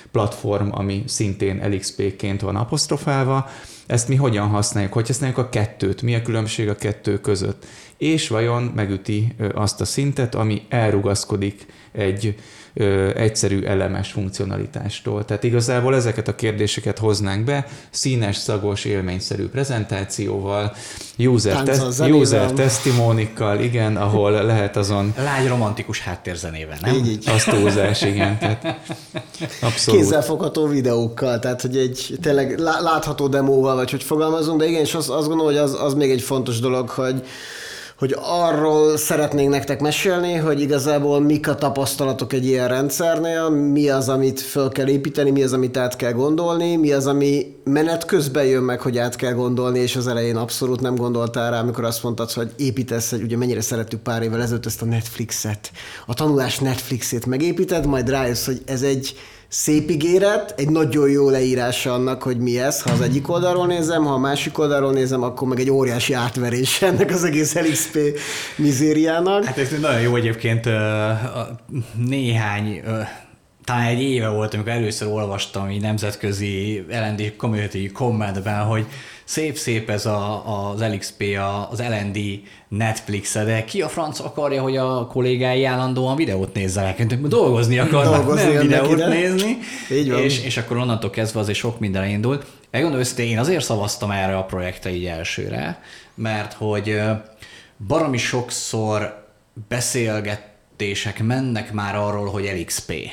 platform, ami szintén el iksz pé-ként van apostrofálva. Ezt mi hogyan használjuk? Hogy használjuk a kettőt? Mi a különbség a kettő között? És vajon megüti azt a szintet, ami elrugaszkodik egy ö, egyszerű elemes funkcionalitástól. Tehát igazából ezeket a kérdéseket hoznánk be, színes, szagos, élményszerű prezentációval, user, te- user testimonikkal, igen, ahol lehet azon... Lágy romantikus háttérzenével, nem? Így, így. Az túlzás, igen. Tehát abszolút. Kézzelfogható videókkal, tehát hogy egy tényleg látható demóval, vagy hogy fogalmazunk, de igen, és azt, azt gondolom, hogy az, az még egy fontos dolog, hogy hogy arról szeretnénk nektek mesélni, hogy igazából mik a tapasztalatok egy ilyen rendszernél, mi az, amit föl kell építeni, mi az, amit át kell gondolni, mi az, ami menet közben jön meg, hogy át kell gondolni, és az elején abszolút nem gondoltál rá, amikor azt mondtad, hogy építesz, hogy ugye mennyire szerettük pár évvel ezelőtt ezt a Netflixet, a tanulás Netflixét megépíted, majd rájössz, hogy ez egy szép ígéret, egy nagyon jó leírása annak, hogy mi ez, ha az egyik oldalról nézem, ha a másik oldalról nézem, akkor meg egy óriási átverés ennek az egész el iksz pé mizériának. Hát ez nagyon jó egyébként néhány, talán egy éve volt, amikor először olvastam így nemzetközi el en dé community kommentben, hogy szép-szép ez a, az el iksz pé, az el en dé Netflix-e, de ki a franc akarja, hogy a kollégái állandóan videót nézzenek? Dolgozni akarnak, dolgozni nem videót ide. nézni. És, és akkor onnantól kezdve azért sok minden indult. Megmondom őszintén, én azért szavaztam erre a projektre így elsőre, mert hogy baromi sokszor beszélgetések mennek már arról, hogy el iksz pé.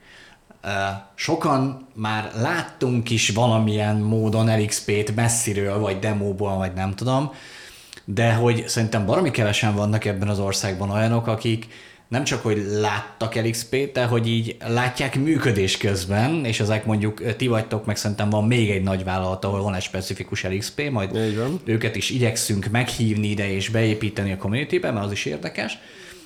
Sokan már láttunk is valamilyen módon el iksz pét messziről, vagy demóból, vagy nem tudom, de hogy szerintem baromi kevesen vannak ebben az országban olyanok, akik nem csak, hogy láttak el iksz pét, de hogy így látják működés közben, és ezek mondjuk ti vagytok, meg szerintem van még egy nagy vállalat, ahol van egy specifikus el iksz pé, majd őket is igyekszünk meghívni ide és beépíteni a communitybe, mert az is érdekes.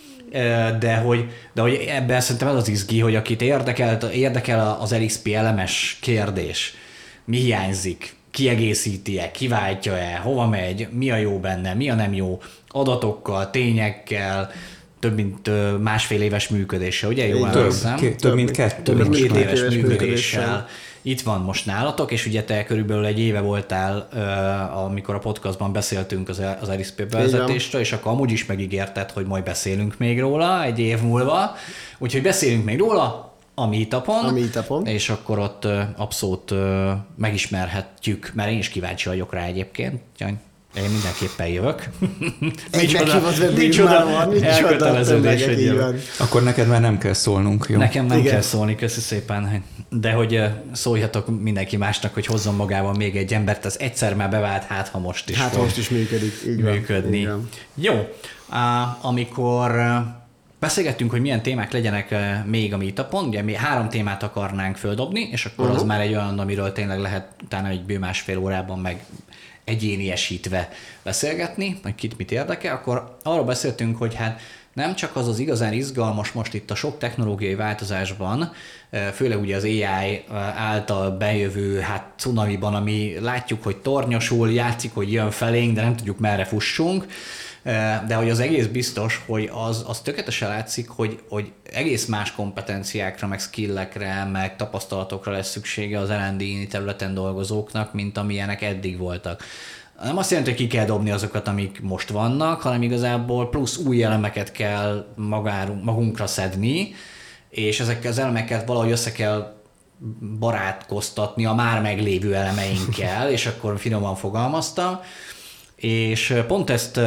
De hogy, de hogy ebben szerintem ez az izgi, hogy akit érdekel, érdekel az el iksz pé elemes kérdés, mi hiányzik, kiegészíti-e, kiváltja-e, hova megy, mi a jó benne, mi a nem jó, adatokkal, tényekkel, több mint másfél éves működéssel, ugye? Jó emlékszem? Több, több mint kettő. Több mint két éves működéssel. Itt van most nálatok, és ugye te körülbelül egy éve voltál, amikor a podcastban beszéltünk az el iksz pé bevezetésről, és akkor amúgy is megígérted, hogy majd beszélünk még róla egy év múlva. Úgyhogy beszélünk még róla a meetupon, a meetupon. És akkor ott abszolút megismerhetjük, mert én is kíváncsi vagyok rá egyébként. Én mindenképpen jövök. Egy meghívott vendég már van, elköteleződés, hogy jövök. Akkor neked már nem kell szólnunk, jó? Nekem nem Igen. kell szólni, köszi szépen. De hogy szóljatok mindenki másnak, hogy hozzon magával még egy embert, az egyszer már bevált, hát ha most is Hát fog most is működik. Így működni. Van, így Jó, amikor beszélgettünk, hogy milyen témák legyenek még a meetupon, ugye mi három témát akarnánk földobni, és akkor uh-huh. az már egy olyan, amiről tényleg lehet utána egy bő másfél órában meg egyéniesítve beszélgetni, hogy kit mit érdekel, akkor arról beszéltünk, hogy hát nem csak az az igazán izgalmas most itt a sok technológiai változásban, főleg ugye az á i által bejövő hát cunamiban, ami látjuk, hogy tornyosul, játszik, hogy jön felénk, de nem tudjuk merre fussunk, de hogy az egész biztos, hogy az, az tökéletesen látszik, hogy, hogy egész más kompetenciákra, meg skillekre, meg tapasztalatokra lesz szüksége az el en dé területen dolgozóknak, mint amilyenek eddig voltak. Nem azt jelenti, hogy ki kell dobni azokat, amik most vannak, hanem igazából plusz új elemeket kell magárunk, magunkra szedni, és ezekkel az elemeket valahogy össze kell barátkoztatni a már meglévő elemeinkkel, és akkor finoman fogalmaztam. És pont ezt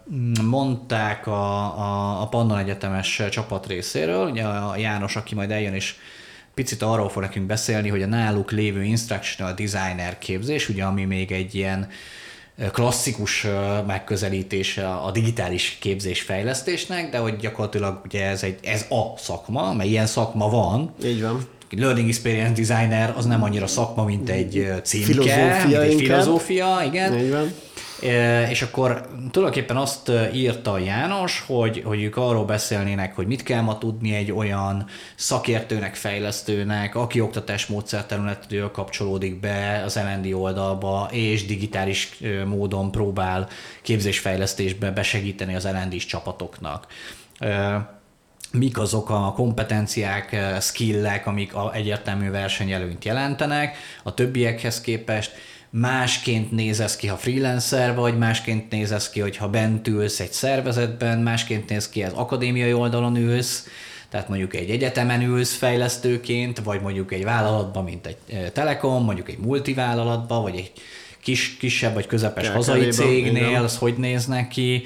mondták a, a, a Pannon Egyetemes csapat részéről, ugye a János, aki majd eljön, és picit arról fog nekünk beszélni, hogy a náluk lévő Instructional Designer képzés, ugye ami még egy ilyen klasszikus megközelítése a digitális képzésfejlesztésnek, de hogy gyakorlatilag ugye ez, egy, ez a szakma, mert ilyen szakma van. Így van. Learning Experience Designer az nem annyira szakma, mint egy címke, filozófia mint egy inkább. filozófia, igen. Így van. És akkor tulajdonképpen azt írta János, hogy, hogy ők arról beszélnének, hogy mit kell ma tudni egy olyan szakértőnek, fejlesztőnek, aki oktatás módszerterületről kapcsolódik be az el en dé oldalba, és digitális módon próbál képzésfejlesztésbe besegíteni az el en dés csapatoknak. mik azok a kompetenciák, skillek, amik a egyértelmű versenyelőnyt jelentenek a többiekhez képest, másként néz ez ki, ha freelancer vagy, másként néz ez ki, hogyha bent ülsz egy szervezetben, másként néz ki, az akadémiai oldalon ülsz, tehát mondjuk egy egyetemen ülsz fejlesztőként, vagy mondjuk egy vállalatban, mint egy Telekom, mondjuk egy multivállalatban, vagy egy kis, kisebb vagy közepes ja, hazai cégnél, az hogy néznek ki,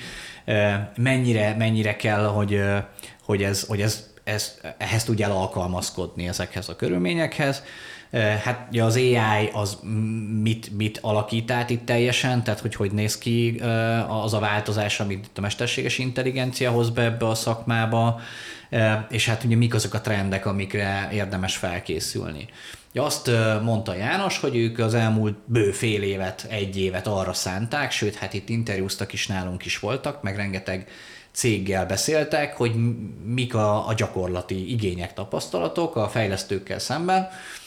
mennyire, mennyire kell, hogy, hogy, ez, hogy ez, ez, ehhez tudjál alkalmazkodni ezekhez a körülményekhez. Hát ja, az á i az mit, mit alakít át itt teljesen, tehát hogy hogy néz ki az a változás, amit a mesterséges intelligencia hoz be ebbe a szakmába, és hát ugye mik azok a trendek, amikre érdemes felkészülni. Ja, azt mondta János, hogy ők az elmúlt bő fél évet, egy évet arra szánták, sőt, hát itt interjúztak is, nálunk is voltak, meg rengeteg céggel beszéltek, hogy mik a, a gyakorlati igények, tapasztalatok a fejlesztőkkel szemben,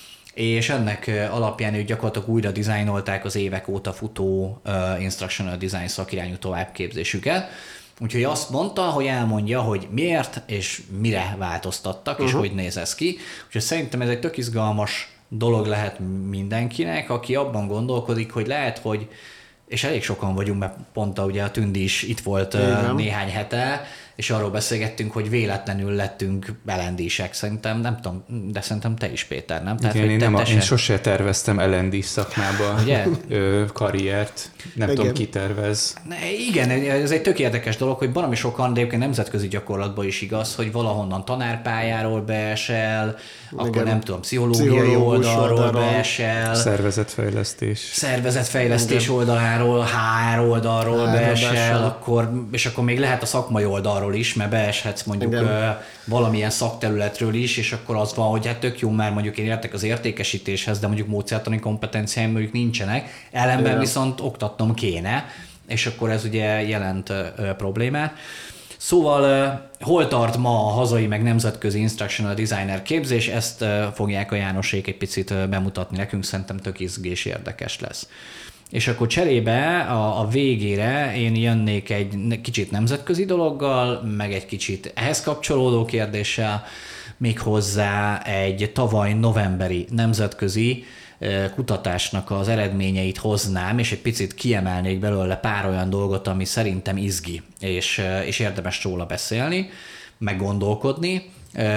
és ennek alapján ők gyakorlatilag újra dizájnolták az évek óta futó uh, instructional design szakirányú továbbképzésüket. Úgyhogy azt mondta, hogy elmondja, hogy miért és mire változtattak, uh-huh. és hogy néz ez ki. Úgyhogy szerintem ez egy tök izgalmas dolog lehet mindenkinek, aki abban gondolkodik, hogy lehet, hogy, és elég sokan vagyunk, mert pont a, ugye a Tündi is itt volt uh, néhány hete, és arról beszélgettünk, hogy véletlenül lettünk belendísek. Szerintem, nem tudom, de szerintem te is, Péter, nem? Tehát, igen, hogy én, nem, te én sose terveztem el en dé szakmába ö, karriert. Nem igen. tudom, ki tervez. Igen, ez egy tök érdekes dolog, hogy baromi sokan, de egyébként nemzetközi gyakorlatban is igaz, hogy valahonnan tanárpályáról beesel, igen. akkor nem tudom, pszichológiai oldalról, oldalról beesel. Szervezetfejlesztés. Szervezetfejlesztés igen. oldaláról, há er oldalról há er beesel, beesel. Akkor, és akkor még lehet a szakmai oldalról is, mert beeshetsz mondjuk igen. valamilyen szakterületről is, és akkor az van, hogy hát tök jó, mert mondjuk én értek az értékesítéshez, de mondjuk módszertani kompetenciáim mondjuk nincsenek, ellenben igen. viszont oktatnom kéne, és akkor ez ugye jelent ö, problémát. Szóval ö, hol tart ma a hazai meg nemzetközi instructional designer képzés, ezt ö, fogják a Jánosék egy picit ö, bemutatni nekünk, szerintem tök izgés érdekes lesz. És akkor cserébe a, a végére én jönnék egy kicsit nemzetközi dologgal, meg egy kicsit ehhez kapcsolódó kérdéssel, méghozzá egy tavaly novemberi nemzetközi kutatásnak az eredményeit hoznám, és egy picit kiemelnék belőle pár olyan dolgot, ami szerintem izgi, és, és érdemes róla beszélni, meg gondolkodni.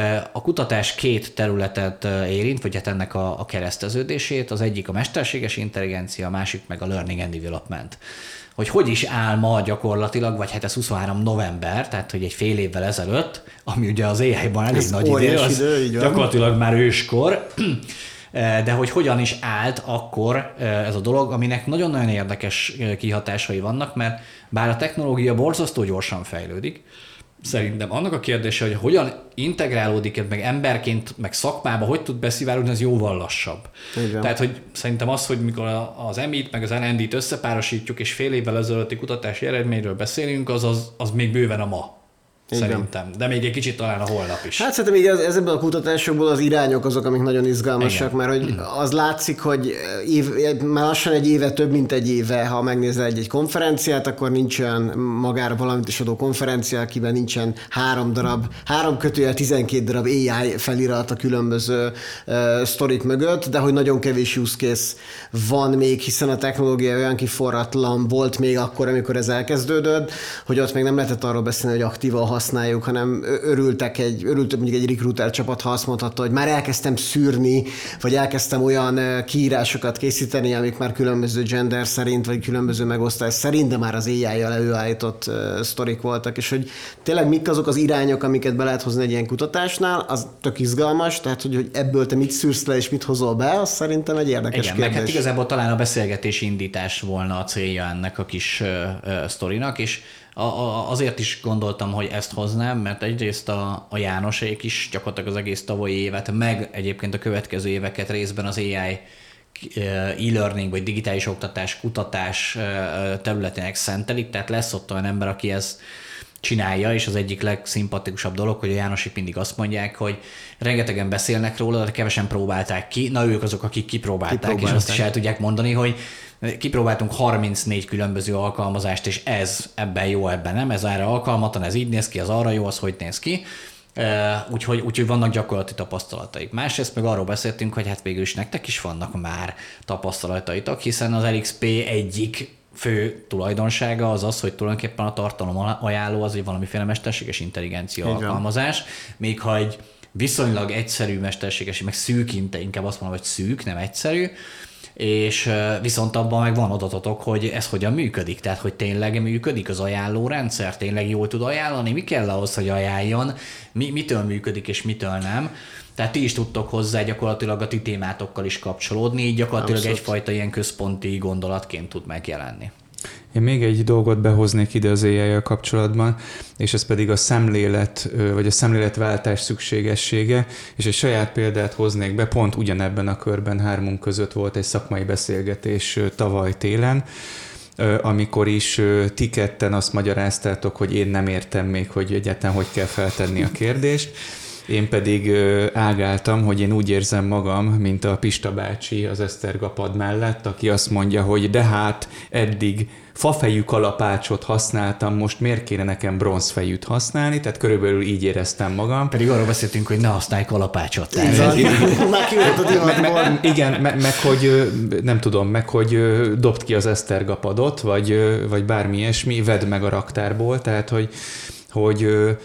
A kutatás két területet érint, vagy hát ennek a, a kereszteződését, az egyik a mesterséges intelligencia, a másik meg a learning and development. Hogy hogy is áll ma gyakorlatilag, vagy hát ez huszonhárom november, tehát hogy egy fél évvel ezelőtt, ami ugye az á i-ban elég ez nagy idő, az idő, gyakorlatilag már őskor, de hogy hogyan is állt akkor ez a dolog, aminek nagyon-nagyon érdekes kihatásai vannak, mert bár a technológia borzasztó gyorsan fejlődik, szerintem annak a kérdése, hogy hogyan integrálódik meg emberként, meg szakmába, hogy tud beszivárogni, az jóval lassabb. Igen. Tehát, hogy szerintem az, hogy mikor az em i-t meg az el en dé-t összepárosítjuk, és fél évvel ezelőtti kutatási eredményről beszélünk, az, az, az még bőven a ma. Igen. Szerintem. De még egy kicsit talán a holnap is. Hát szerintem még ez, ezekből a kutatásokból az irányok azok, amik nagyon izgalmasak, igen. mert hogy az látszik, hogy év, már lassan egy éve, több mint egy éve, ha megnézel egy-egy konferenciát, akkor nincs olyan magára valamit is adó konferencia, akiben nincsen három darab, három kötőjel tizenkét darab á i felirat a különböző uh, sztorik mögött, de hogy nagyon kevés use case van még, hiszen a technológia olyan kiforratlan volt még akkor, amikor ez elkezdődött, hogy ott még nem lehetett arról beszélni, hogy aktívan használjuk, hanem örültek egy, örült mondjuk egy recruiter csapat, ha azt mondhatta, hogy már elkezdtem szűrni, vagy elkezdtem olyan kiírásokat készíteni, amik már különböző gender szerint, vagy különböző megosztás szerint, de már az á i-jal előállított uh, sztorik voltak, és hogy tényleg mik azok az irányok, amiket be lehet hozni egy ilyen kutatásnál, az tök izgalmas, tehát hogy, hogy ebből te mit szűrsz le, és mit hozol be, az szerintem egy érdekes igen, kérdés. Meg hát igazából talán a beszélgetési indítás volna a célja ennek a kis uh, uh, sztorinak, és A, a, azért is gondoltam, hogy ezt hoznám, mert egyrészt a, a Jánosék is gyakorlatilag az egész tavalyi évet, meg egyébként a következő éveket részben az á i e-learning vagy digitális oktatás, kutatás területének szentelik, tehát lesz ott olyan ember, aki ezt csinálja, és az egyik legszimpatikusabb dolog, hogy a Jánosék mindig azt mondják, hogy rengetegen beszélnek róla, de kevesen próbálták ki, na ők azok, akik kipróbálták, kipróbálták. És azt is el tudják mondani, hogy kipróbáltunk harmincnégy különböző alkalmazást, és ez ebben jó, ebben nem, ez erre alkalmatlan, ez így néz ki, az arra jó, az hogy néz ki. úgyhogy, úgyhogy vannak gyakorlati tapasztalataik. Másrészt meg arról beszéltünk, hogy hát végül is nektek is vannak már tapasztalataitok, hiszen az el iksz pé egyik fő tulajdonsága az az, hogy tulajdonképpen a tartalom ajánló az egy valamiféle mesterséges intelligencia igen. alkalmazás, még ha egy viszonylag egyszerű mesterséges, meg szűk, inkább azt mondom, hogy szűk, nem egyszerű, és viszont abban meg van adatotok, hogy ez hogyan működik, tehát hogy tényleg működik az ajánlórendszer, tényleg jól tud ajánlani, mi kell ahhoz, hogy ajánljon, mi, mitől működik és mitől nem. Tehát ti is tudtok hozzá gyakorlatilag a ti témátokkal is kapcsolódni, így gyakorlatilag Abszolút. Egyfajta ilyen központi gondolatként tud megjelenni. Én még egy dolgot behoznék ide az á i-jel kapcsolatban, és ez pedig a szemlélet, vagy a szemléletváltás szükségessége, és egy saját példát hoznék be, pont ugyanebben a körben hármunk között volt egy szakmai beszélgetés tavaly télen, amikor is ti ketten azt magyaráztátok, hogy én nem értem még, hogy egyáltalán hogy kell feltenni a kérdést, én pedig ágáltam, hogy én úgy érzem magam, mint a Pista bácsi az Esztergapad mellett, aki azt mondja, hogy de hát eddig fafejű kalapácsot használtam, most miért kéne nekem bronzfejűt használni, tehát körülbelül így éreztem magam. Pedig arról beszéltünk, hogy ne használj kalapácsot. Igen, meg, meg hogy nem tudom, meg hogy dobd ki az Esztergapadot, vagy, vagy bármi ilyesmi, vedd meg a raktárból, tehát hogy, hogy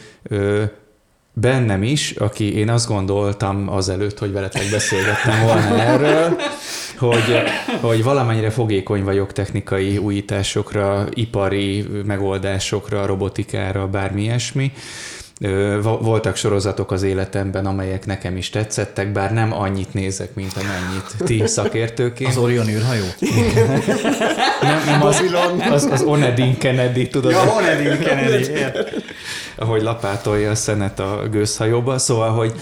bennem is, aki én azt gondoltam azelőtt, hogy veletek beszélgettem volna erről, hogy, hogy valamennyire fogékony vagyok technikai újításokra, ipari megoldásokra, robotikára, bármi ilyesmi. Voltak sorozatok az életemben, amelyek nekem is tetszettek, bár nem annyit nézek, mint amennyit ti szakértőként. Az Orion űrhajó? nem, nem az, az, az Onedin Kennedy, tudod? Ja, Onedin Kennedy, ahogy lapátolja a szenet a gőzhajóba. Szóval, hogy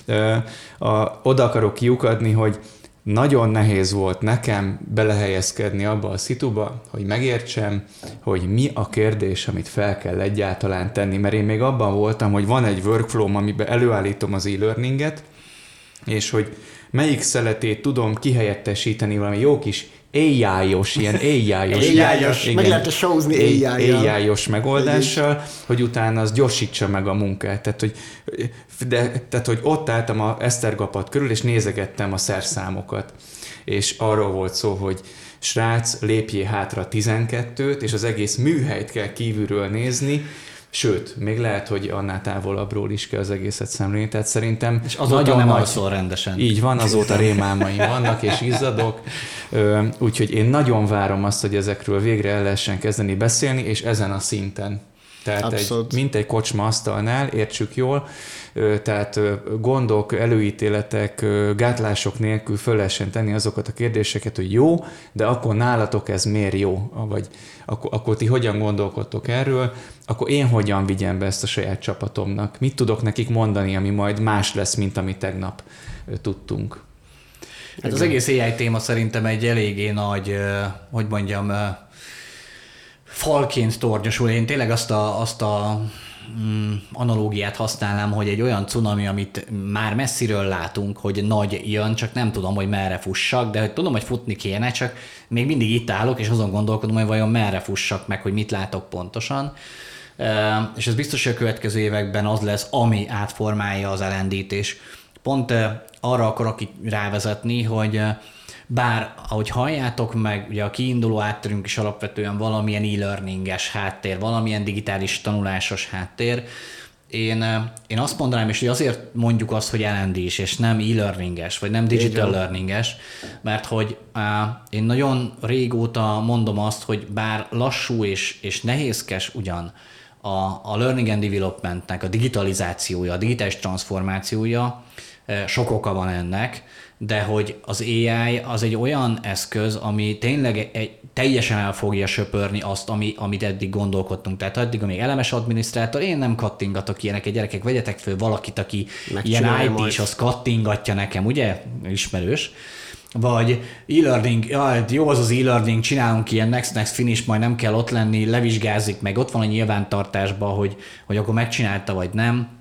a, oda akarok kiukadni, hogy nagyon nehéz volt nekem belehelyezkedni abba a szituba, hogy megértsem, hogy mi a kérdés, amit fel kell egyáltalán tenni, mert én még abban voltam, hogy van egy workflow-m, amiben előállítom az e-learninget, és hogy melyik szeletét tudom kihelyettesíteni valami jó kis á i-os, ilyen á i-os, á i-os, meg lehet showzni á i-jal. á i-os megoldással, hogy utána az gyorsítsa meg a munkát. Tehát, hogy, de, tehát, hogy ott álltam a Esztergapad körül, és nézegettem a szerszámokat. És arról volt szó, hogy srác, lépjél hátra tizenkettőt, és az egész műhelyt kell kívülről nézni, sőt, még lehet, hogy annál távolabbról is kell az egészet szemlélni, tehát szerintem... És azóta nagyon nem alszol rendesen. Így van, azóta rémálmaim vannak, és izzadok, úgyhogy én nagyon várom azt, hogy ezekről végre el lehessen kezdeni beszélni, és ezen a szinten. Tehát egy, mint egy kocsma asztalnál, értsük jól, tehát gondok, előítéletek, gátlások nélkül föl lehessen tenni azokat a kérdéseket, hogy jó, de akkor nálatok ez miért jó? Vagy akkor, akkor ti hogyan gondolkodtok erről? Akkor én hogyan vigyem be ezt a saját csapatomnak? Mit tudok nekik mondani, ami majd más lesz, mint amit tegnap tudtunk? Hát az egész á i téma szerintem egy eléggé nagy, hogy mondjam, falként tornyosul. Én tényleg azt a, azt a mm, analógiát használnám, hogy egy olyan cunami, amit már messziről látunk, hogy nagy jön, csak nem tudom, hogy merre fussak, de tudom, hogy futni kéne, csak még mindig itt állok, és azon gondolkodom, hogy vajon merre fussak meg, hogy mit látok pontosan. E, és ez biztos, hogy a következő években az lesz, ami átformálja az elendítés. Pont e, arra akarok itt rávezetni, hogy bár, ahogy halljátok meg, ugye a kiinduló áttérünk is alapvetően valamilyen e-learninges háttér, valamilyen digitális tanulásos háttér. Én, én azt mondanám, és azért mondjuk azt, hogy el en dé-s, és nem e-learninges, vagy nem digital learninges, mert hogy uh, én nagyon régóta mondom azt, hogy bár lassú és, és nehézkes ugyan a, a learning and developmentnek a digitalizációja, a digitális transformációja, uh, sok oka van ennek, de hogy az á i az egy olyan eszköz, ami tényleg egy, teljesen el fogja söpörni azt, ami, amit eddig gondolkodtunk. Tehát addig, amíg elemes adminisztrátor, én nem kattingatok ilyeneket, gyerekek, vegyetek föl valakit, aki ilyen í té-s, az kattingatja nekem, ugye? Ismerős. Vagy e-learning, ja, jó az az e-learning, csinálunk ilyen next, next finish, majd nem kell ott lenni, levizsgázik meg, ott van a nyilvántartásban, hogy, hogy akkor megcsinálta, vagy nem.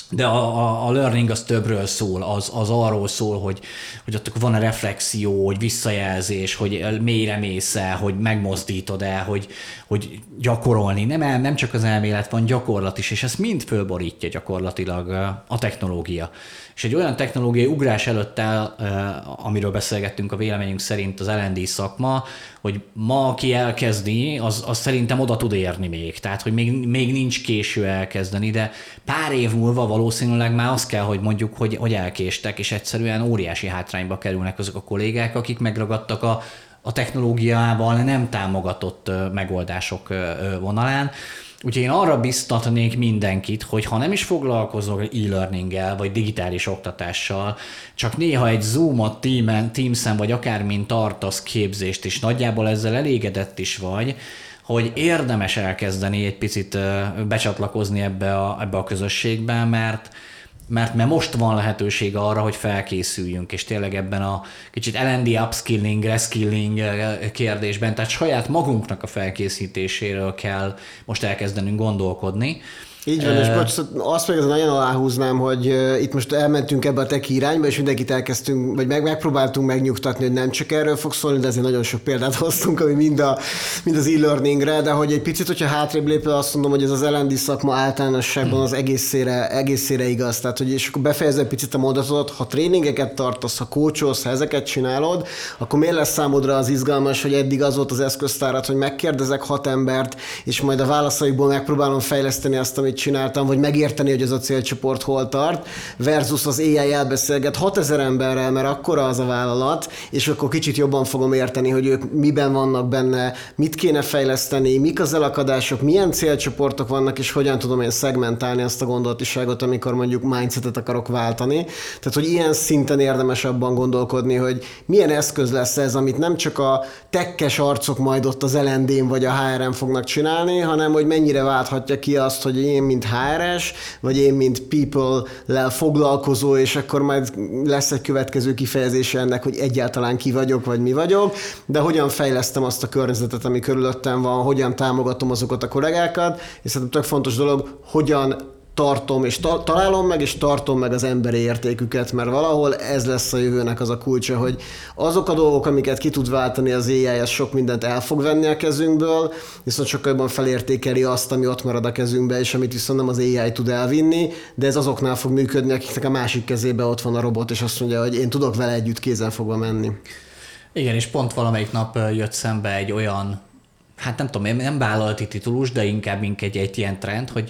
De a, a, a learning az többről szól, az, az arról szól, hogy, hogy ott van a reflexió, hogy visszajelzés, hogy mélyre mész-e, hogy megmozdítod-e, hogy, hogy gyakorolni. Nem, nem csak az elmélet, van gyakorlat is, és ezt mind fölborítja gyakorlatilag a technológia. És egy olyan technológiai ugrás előtt el, amiről beszélgettünk a véleményünk szerint az el en dé szakma, hogy ma aki elkezdi, az, az szerintem oda tud érni még. Tehát, hogy még, még nincs késő elkezdeni, de pár év múlva valószínűleg már azt kell, hogy mondjuk, hogy, hogy elkéstek, és egyszerűen óriási hátrányba kerülnek azok a kollégák, akik megragadtak a, a technológiával nem támogatott megoldások vonalán. Úgyhogy én arra biztatnék mindenkit, hogy ha nem is foglalkozol e-learninggel, vagy digitális oktatással, csak néha egy Zoom-ot, Teams-en, vagy akármin tartasz képzést, és nagyjából ezzel elégedett is vagy, hogy érdemes elkezdeni egy picit becsatlakozni ebbe a, ebbe a közösségbe, mert Mert, mert most van lehetőség arra, hogy felkészüljünk, és tényleg ebben a kicsit el en dé upskilling, reskilling kérdésben, tehát saját magunknak a felkészítéséről kell most elkezdenünk gondolkodni. Így van, és bocs, azt meg nagyon aláhúznám, hogy uh, itt most elmentünk ebbe a tech irányba, és mindenkit elkezdtünk, vagy meg, megpróbáltunk megnyugtatni, hogy nem csak erről fog szólni, de azért nagyon sok példát hoztunk, ami mind, a, mind az e-learningre, de hogy egy picit, hogyha hátrébb lépve azt mondom, hogy ez az el en dé szakma általánosságban az egészére, egészére igaz. Tehát, hogy és akkor befejezve egy picit a mondatot, ha tréningeket tartasz, ha coacholsz, ha ezeket csinálod, akkor miért lesz számodra az izgalmas, hogy eddig az volt az eszköztárat, hogy megkérdezek hat embert, és majd a válaszaikból megpróbálom fejleszteni azt, amit csináltam, vagy megérteni, hogy ez a célcsoport hol tart, versus az á i elbeszélget hatezer emberrel, mert akkora az a vállalat, és akkor kicsit jobban fogom érteni, hogy ők miben vannak benne, mit kéne fejleszteni, mik az elakadások, milyen célcsoportok vannak, és hogyan tudom én szegmentálni azt a gondolatiságot, amikor mondjuk mindsetet akarok váltani. Tehát, hogy ilyen szinten érdemes abban gondolkodni, hogy milyen eszköz lesz ez, amit nem csak a tekkes arcok majd ott az el en dén vagy a há er en fognak csinálni, hanem hogy mennyire válthatja ki azt, hogy én mint há er es, vagy én mint people-lel foglalkozó, és akkor majd lesz egy következő kifejezése ennek, hogy egyáltalán ki vagyok, vagy mi vagyok, de hogyan fejlesztem azt a környezetet, ami körülöttem van, hogyan támogatom azokat a kollégákat, és szerintem tök fontos dolog, hogyan tartom, és ta- találom meg, és tartom meg az emberi értéküket, mert valahol ez lesz a jövőnek az a kulcsa, hogy azok a dolgok, amiket ki tud váltani az á i, az sok mindent el fog venni a kezünkből, viszont sokkal jobban felértékeli azt, ami ott marad a kezünkbe, és amit viszont nem az á i tud elvinni, de ez azoknál fog működni, akiknek a másik kezében ott van a robot, és azt mondja, hogy én tudok vele együtt kézen fogva menni. Igen, és pont valamelyik nap jött szembe egy olyan, hát nem tudom, nem vállalati titulus, de inkább egy, egy ilyen trend, hogy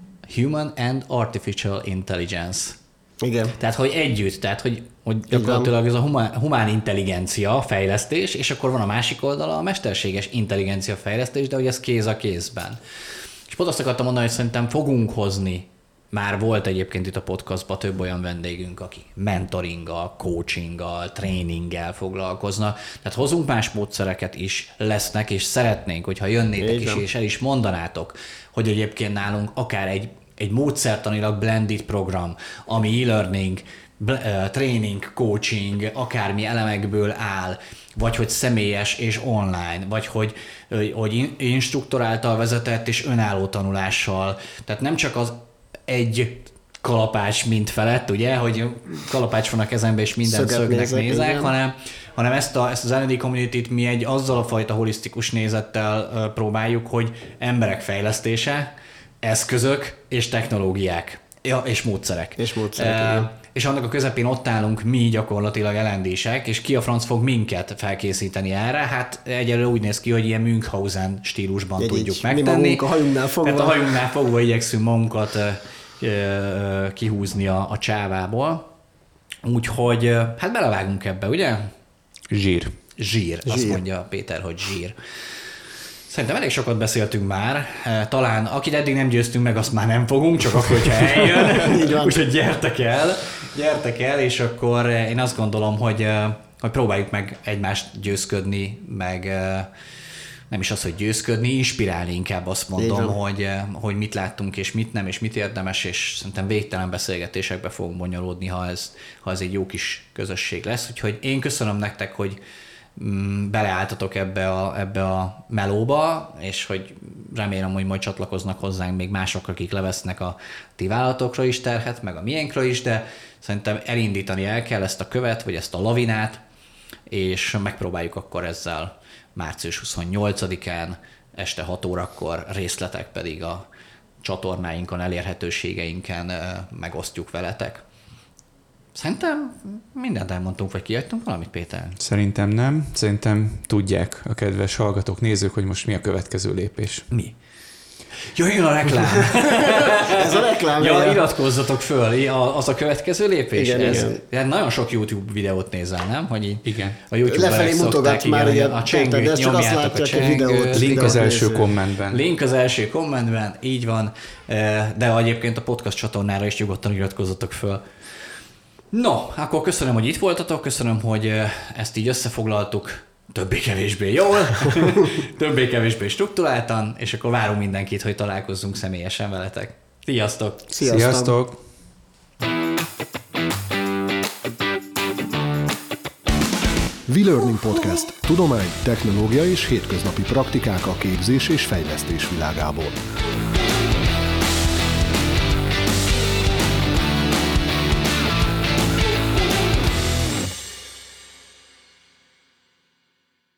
Human and Artificial Intelligence. Igen. Tehát, hogy együtt, tehát, hogy, hogy gyakorlatilag ez a humán, humán intelligencia fejlesztés, és akkor van a másik oldala a mesterséges intelligencia fejlesztés, de hogy ez kéz a kézben. És pont azt akartam mondani, hogy szerintem fogunk hozni, már volt egyébként itt a podcastban több olyan vendégünk, aki mentoringgal, coachinggal, tréninggel foglalkoznak. Tehát hozunk más módszereket is, lesznek, és szeretnénk, hogyha jönnétek is, és el is mondanátok, hogy egyébként nálunk akár egy egy módszertanilag blended program, ami e-learning, training, coaching, akármi elemekből áll, vagy hogy személyes és online, vagy hogy, hogy instruktor által vezetett és önálló tanulással. Tehát nem csak az egy kalapács mint felett, ugye, hogy kalapács van a kezembe és minden Szöget szögnek nézek, nézek, hanem, hanem ezt, a, ezt az el en dé community-t mi egy azzal a fajta holisztikus nézettel próbáljuk, hogy emberek fejlesztése, eszközök és technológiák, ja, és módszerek. És módszerek, e, igen. És annak a közepén ott állunk mi gyakorlatilag el en dések, és ki a franc fog minket felkészíteni erre? Hát egyelőre úgy néz ki, hogy ilyen Münchhausen stílusban Egy tudjuk így, megtenni. Mi magunk a hajunknál fogva. Tehát a hajunknál fogva igyekszünk magunkat e, e, kihúzni a, a csávából. Úgyhogy hát belevágunk ebbe, ugye? Zsír. Zsír. Azt Zsír. mondja Péter, hogy zsír. Szerintem elég sokat beszéltünk már, talán akit eddig nem győztünk meg, azt már nem fogunk, csak akkor, hogyha eljön. Úgyhogy gyertek el, gyertek el, és akkor én azt gondolom, hogy, hogy próbáljuk meg egymást győzködni, meg nem is az, hogy győzködni, inspirálni inkább azt mondom, hogy, hogy mit láttunk, és mit nem, és mit érdemes, és szerintem végtelen beszélgetésekbe fogunk bonyolódni, ha ez, ha ez egy jó kis közösség lesz. Úgyhogy én köszönöm nektek, hogy beleálltatok ebbe a, ebbe a melóba, és hogy remélem, hogy majd csatlakoznak hozzánk még mások, akik levesznek a ti vállalatokra is terhet, meg a miénkra is, de szerintem elindítani el kell ezt a követ, vagy ezt a lavinát, és megpróbáljuk akkor ezzel március huszonnyolcadikán este hat órakor, részletek pedig a csatornáinkon, elérhetőségeinken megosztjuk veletek. Szerintem mindent elmondtunk, vagy kiadtunk valamit, Péter? Szerintem nem. Szerintem tudják a kedves hallgatók, nézők, hogy most mi a következő lépés. Mi? Jöjjön a reklám! Ez a reklám. Ja, helye. iratkozzatok föl, az a következő lépés. Igen, Ez, igen. hát nagyon sok YouTube videót nézel, nem? Hogy így Igen. A YouTube-erek Lefelé mutogat szokták, már, igen, igen, a csengőt de csak azt nyomjátok, a látják, hogy videót- csengőt. Link az első néző. kommentben. Link az első kommentben, így van, de egyébként a podcast csatornára is nyugodtan iratkozzatok föl. No, akkor köszönöm, hogy itt voltatok, köszönöm, hogy ezt így összefoglaltuk többé-kevésbé jól, többé-kevésbé strukturáltan, és akkor várunk mindenkit, hogy találkozzunk személyesen veletek. Sziasztok! Sziasztok! Sziasztok! V-Learning Podcast. Tudomány, technológia és hétköznapi praktikák a képzés és fejlesztés világából.